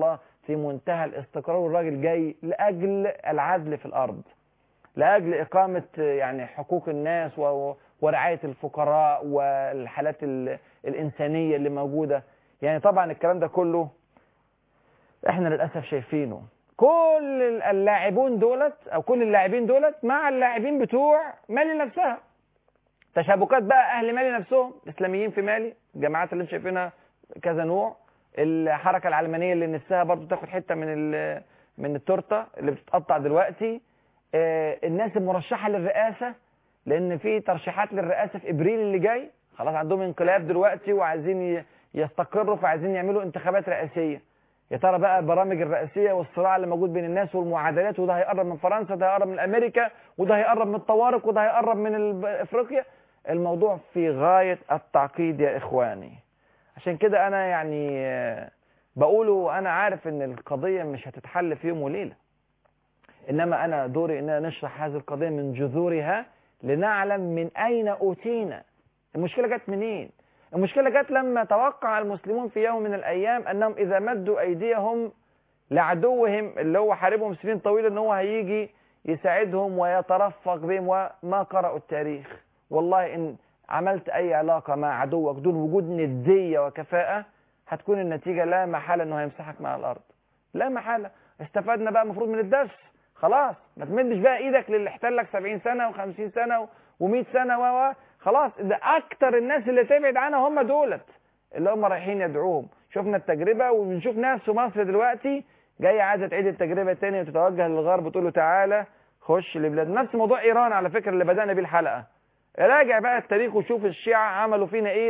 في منتهى الاستقرار، والراجل جاي لأجل العدل في الأرض، لأجل إقامة يعني حقوق الناس ورعاية الفقراء والحالات الإنسانية اللي موجودة. يعني طبعا الكلام ده كله احنا للأسف شايفينه. كل اللاعبون دولت أو كل اللاعبين دولت مع اللاعبين بتوع مالي نفسها. تشابكات بقى أهل مالي نفسهم، إسلاميين في مالي، الجماعات اللي انت شايفينها كذا نوع، الحركة العلمانية اللي نفسها برضو تاخد حتة من التورتة اللي بتتقطع دلوقتي، الناس المرشحة للرئاسة، لأن في ترشيحات للرئاسة في إبريل اللي جاي، خلاص عندهم انقلاب دلوقتي وعايزين يستقروا، فعايزين يعملوا انتخابات رئاسية. يا ترى بقى البرامج الرئاسية والصراع اللي موجود بين الناس والمعادلات، وده هيقرب من فرنسا، ده هيقرب من أمريكا، وده هيقرب من الطوارق، وده هيقرب من أفريقيا. الموضوع في غاية التعقيد يا إخواني. عشان كده أنا يعني بقوله، أنا عارف إن القضية مش هتتحل في يوم وليلة، إنما أنا دوري إن أنا نشرح هذه القضية من جذورها لنعلم من أين أوتينا. المشكلة جت منين؟ المشكلة جت لما توقع المسلمون في يوم من الأيام أنهم إذا مدوا أيديهم لعدوهم اللي هو حاربهم سنين طويلة أنه هيجي يساعدهم ويترفق بهم، وما قرأوا التاريخ. والله إن عملت أي علاقة مع عدوك دون وجود ندية وكفاءة هتكون النتيجة لا محالة أنه هيمسحك مع الأرض، لا محالة. استفدنا بقى مفروض من الدرس، خلاص ما تمدش بقى إيدك للي احتلك 70 سنة و50 سنة و100 سنة خلاص. ده أكتر الناس اللي تبعد عنها هم دولت اللي هم رايحين يدعوهم. شفنا التجربة، وبنشوف ناس في مصر دلوقتي جاية عايزة تعيد التجربة تاني وتتوجه للغرب وتقول له تعالى خش لبلاد. نفس موضوع إيران على فكرة اللي بدأنا بيه الحلقة. راجع بقى التاريخ وشوف الشيعة عملوا فينا إيه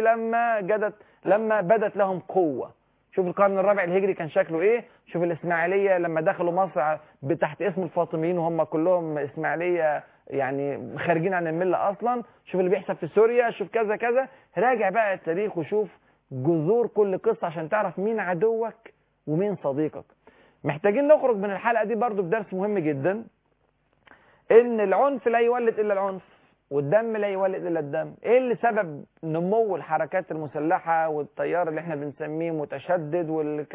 لما بدت لهم قوة. شوف القرن الرابع الهجري كان شكله إيه، شوف الإسماعيلية لما دخلوا مصر تحت اسم الفاطميين وهم كلهم إسماعيلية يعني خارجين عن الملة أصلا. شوف اللي بيحصل في سوريا، شوف كذا كذا. راجع بقى التاريخ وشوف جذور كل قصة عشان تعرف مين عدوك ومين صديقك. محتاجين نخرج من الحلقة دي برضو بدرس مهم جدا، إن العنف لا يولد إلا العنف، والدم لا يولد إلا الدم. إيه اللي سبب نمو الحركات المسلحة والتيار اللي احنا بنسميه متشدد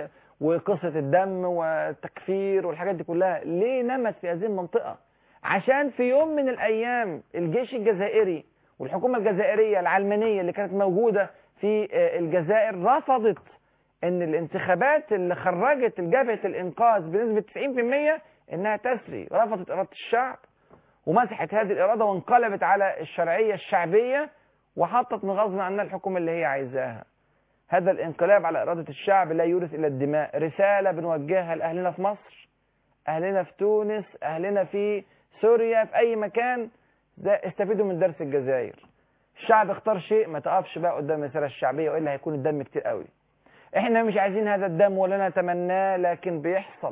وقصة الدم والتكفير والحاجات دي كلها؟ ليه نمت في هذه المنطقة؟ عشان في يوم من الأيام الجيش الجزائري والحكومة الجزائرية العلمانية اللي كانت موجودة في الجزائر رفضت ان الانتخابات اللي خرجت جبهة الإنقاذ بنسبة 90% انها تسري. رفضت إرادة الشعب ومسحت هذه الإرادة وانقلبت على الشرعية الشعبية وحطت من غصب عنها الحكومة اللي هي عايزاها. هذا الانقلاب على إرادة الشعب لا يورث إلا الدماء. رسالة بنوجهها لأهلنا في مصر، أهلنا في تونس، أهلنا في سوريا، في أي مكان، ده استفيدوا من درس الجزائر. الشعب اختار شيء، ما تقفش بقى قدام الرسالة الشعبية وإلا هيكون الدم كتير قوي. احنا مش عايزين هذا الدم ولا نتمناه، لكن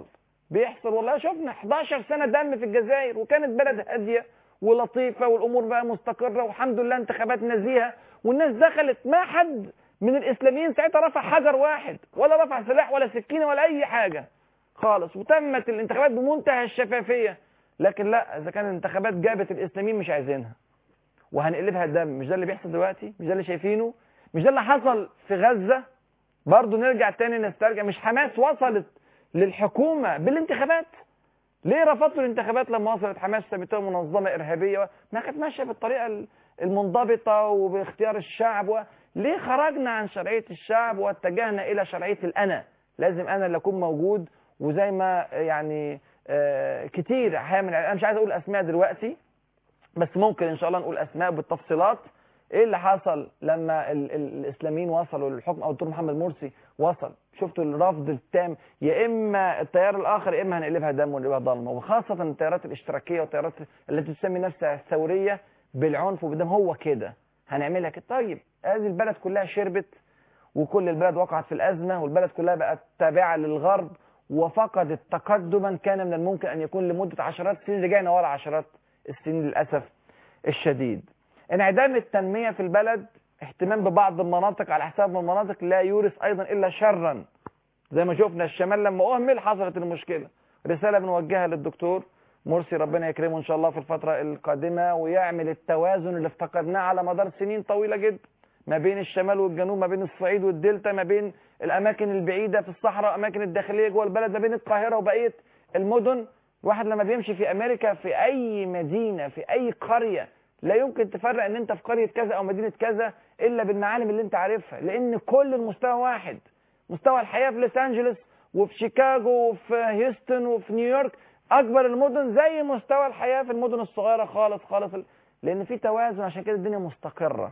بيحصل والله. شفنا 11 سنة دم في الجزائر وكانت بلد هادية ولطيفة والأمور بقى مستقرة والحمد لله انتخابات نزيهة والناس دخلت. ما حد من الإسلاميين ساعتها رفع حجر واحد ولا رفع سلاح ولا سكينة ولا أي حاجة خالص، وتمت الانتخابات بمنتهى الشفافية. لكن لا، إذا كان الانتخابات جابت الإسلاميين مش عايزينها وهنقلبها الدم. مش ده اللي بيحصل دلوقتي؟ مش ده اللي شايفينه؟ مش ده اللي حصل في غزة؟ برضو نرجع تاني نسترجع، مش حماس وصلت للحكومة بالانتخابات؟ ليه رفضتوا الانتخابات لما وصلت حماس سميتها منظمة إرهابية؟ ما كانت ماشية بالطريقة المنضبطة وباختيار الشعب. ليه خرجنا عن شرعية الشعب واتجهنا إلى شرعية الأنا؟ لازم أنا اللي أكون موجود. وزي ما يعني كتير أحيانا، أنا مش عايز أقول أسماء دلوقتي بس ممكن إن شاء الله نقول أسماء بالتفصيلات. إيه اللي حصل لما الإسلاميين وصلوا للحكم أو الدكتور محمد مرسي وصل؟ شفتوا الرفض التام، يا إما التيار الآخر يا إما هنقلبها دم ونقلبها ضلمة. وخاصة التيارات الاشتراكية والتيارات التي تسمي نفسها الثورية بالعنف وبالدم. هو كده هنعملها كده. طيب هذه البلد كلها شربت وكل البلد وقعت في الأزمة والبلد كلها بقت تابعة للغرب وفقدت تقدما كان من الممكن أن يكون لمدة عشرات السنين. رجعنا ورا عشرات السنين للأسف الشديد. انعدام التنمية في البلد، اهتمام ببعض المناطق على حساب المناطق، لا يورث أيضا إلا شرا. زي ما شفنا الشمال لما أهمل حصلت المشكلة. رسالة بنوجهها للدكتور مرسي، ربنا يكرمه إن شاء الله في الفترة القادمة ويعمل التوازن اللي افتقدناه على مدار سنين طويلة جدا ما بين الشمال والجنوب، ما بين الصعيد والدلتا، ما بين الأماكن البعيدة في الصحراء، أماكن الداخلية جوه البلد، ما بين القاهرة وبقية المدن. الواحد لما بيمشي في أمريكا في أي مدينة في أي قرية لا يمكن تفرق ان انت في قرية كذا او مدينة كذا الا بالمعالم اللي انت عارفها، لان كل المستوى واحد. مستوى الحياة في لوس انجلوس وفي شيكاغو وفي هيوستن وفي نيويورك اكبر المدن زي مستوى الحياة في المدن الصغيرة خالص خالص، لان في توازن، عشان كده الدنيا مستقرة.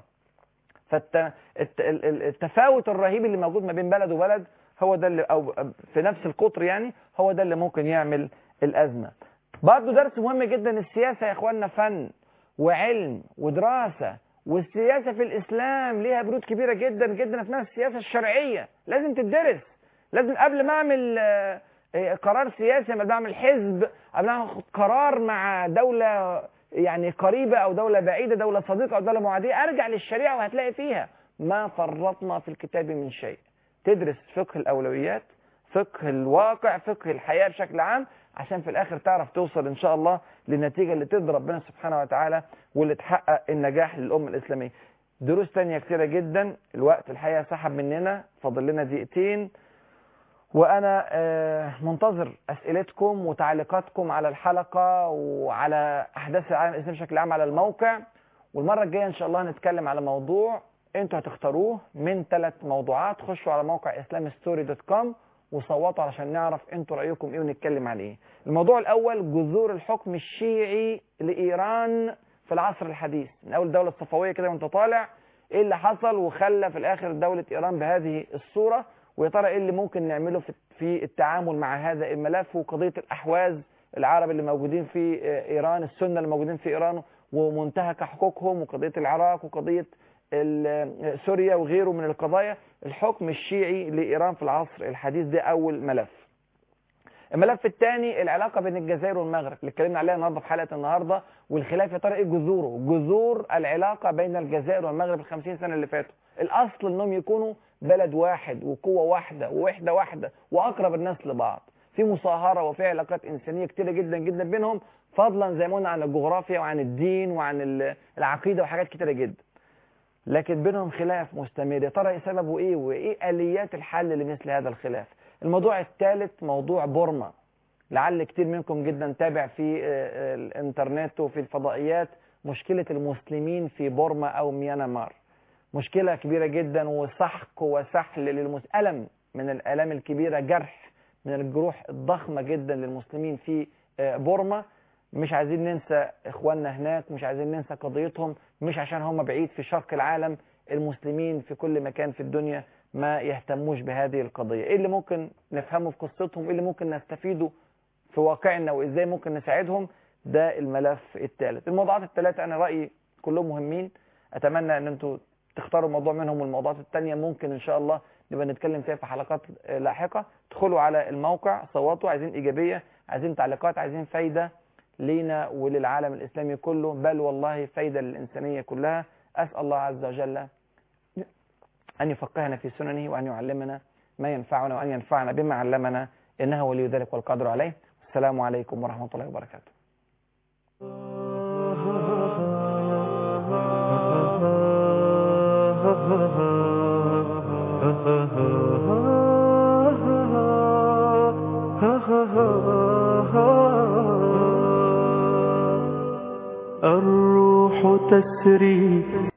فالتفاوت الرهيب اللي موجود ما بين بلد وبلد هو ده اللي، او في نفس القطر يعني، هو ده اللي ممكن يعمل الازمة. برضه درس مهم جدا، السياسة يا اخواننا فن وعلم ودراسة، والسياسة في الإسلام ليها بنود كبيرة جدا جدا، في نفس السياسة الشرعية لازم تدرس. لازم قبل ما أعمل قرار سياسي، قبل ما أعمل حزب، قبل ما أخذ قرار مع دولة يعني قريبة أو دولة بعيدة، دولة صديقة أو دولة معادية، أرجع للشريعة وهتلاقي فيها ما فرطنا في الكتاب من شيء. تدرس فقه الأولويات، فقه الواقع، فقه الحياة بشكل عام، عشان في الآخر تعرف توصل إن شاء الله للنتيجة اللي ترضي ربنا سبحانه وتعالى واللي تحقق النجاح للأمة الإسلامية. دروس تانية كتيرة جدا، الوقت الحقيقة سحب مننا، فاضل لنا دقيقتين، وأنا منتظر أسئلتكم وتعليقاتكم على الحلقة وعلى أحداث العالم الإسلامي بشكل عام على الموقع. والمرة الجاية إن شاء الله هنتكلم على موضوع أنتوا هتختاروه من 3 موضوعات. خشوا على موقع islamstory.com وصوتوا علشان نعرف انتوا رأيكم ايه ونتكلم عن ايه. الموضوع الاول، جذور الحكم الشيعي لإيران في العصر الحديث، من اول الدولة الصفوية كده وانت طالع، ايه اللي حصل وخلى في الاخر دولة ايران بهذه الصورة، ويا ترى ايه اللي ممكن نعمله في التعامل مع هذا الملف، وقضية الاحواز العرب اللي موجودين في ايران، السنة اللي موجودين في ايران ومنتهك حقوقهم، وقضية العراق، وقضية سوريا وغيره من القضايا. الحكم الشيعي لإيران في العصر الحديث، ده أول ملف. الملف الثاني، العلاقة بين الجزائر والمغرب اللي اتكلمنا عليها النهارده في حلقة النهارده، والخلاف يا ترى ايه جذوره، جذور العلاقة بين الجزائر والمغرب 50 سنة اللي فاتوا. الأصل انهم يكونوا بلد واحد وقوة واحدة ووحدة واحدة وأقرب الناس لبعض، في مصاهرة وفي علاقات إنسانية كتيرة جدا جدا بينهم، فضلا زي ما قلنا عن الجغرافيا وعن الدين وعن العقيدة وحاجات كتيرة جدا. لكن بينهم خلاف مستمر، يا ترى سببه ايه وايه اليات الحل لمثل هذا الخلاف. الموضوع الثالث، موضوع بورما، لعل كتير منكم جدا تابع في الانترنت وفي الفضائيات مشكلة المسلمين في بورما او ميانمار، مشكلة كبيرة جدا وسحق وسحل ألم من الآلام الكبيرة، جرح من الجروح الضخمة جدا للمسلمين في بورما. مش عايزين ننسى اخواننا هناك، مش عايزين ننسى قضيتهم، مش عشان هم بعيد في شرق العالم، المسلمين في كل مكان في الدنيا ما يهتموش بهذه القضية. ايه اللي ممكن نفهمه في قصتهم، ايه اللي ممكن نستفيده في واقعنا، وازاي ممكن نساعدهم، ده الملف الثالث. الموضوعات الثلاثة انا رأيي كلهم مهمين، اتمنى ان انتوا تختاروا موضوع منهم، والموضوعات الثانية ممكن ان شاء الله نبقى نتكلم فيها في حلقات لاحقة. ادخلوا على الموقع، صوتوا، عايزين ايجابية، عايزين تعليقات، عايزين فايدة لينا وللعالم الإسلامي كله، بل والله فايدة للإنسانية كلها. أسأل الله عز وجل أن يفقهنا في سننه، وأن يعلمنا ما ينفعنا، وأن ينفعنا بما علمنا، إنه ولي ذلك والقادر عليه. السلام عليكم ورحمة الله وبركاته. الروح تسري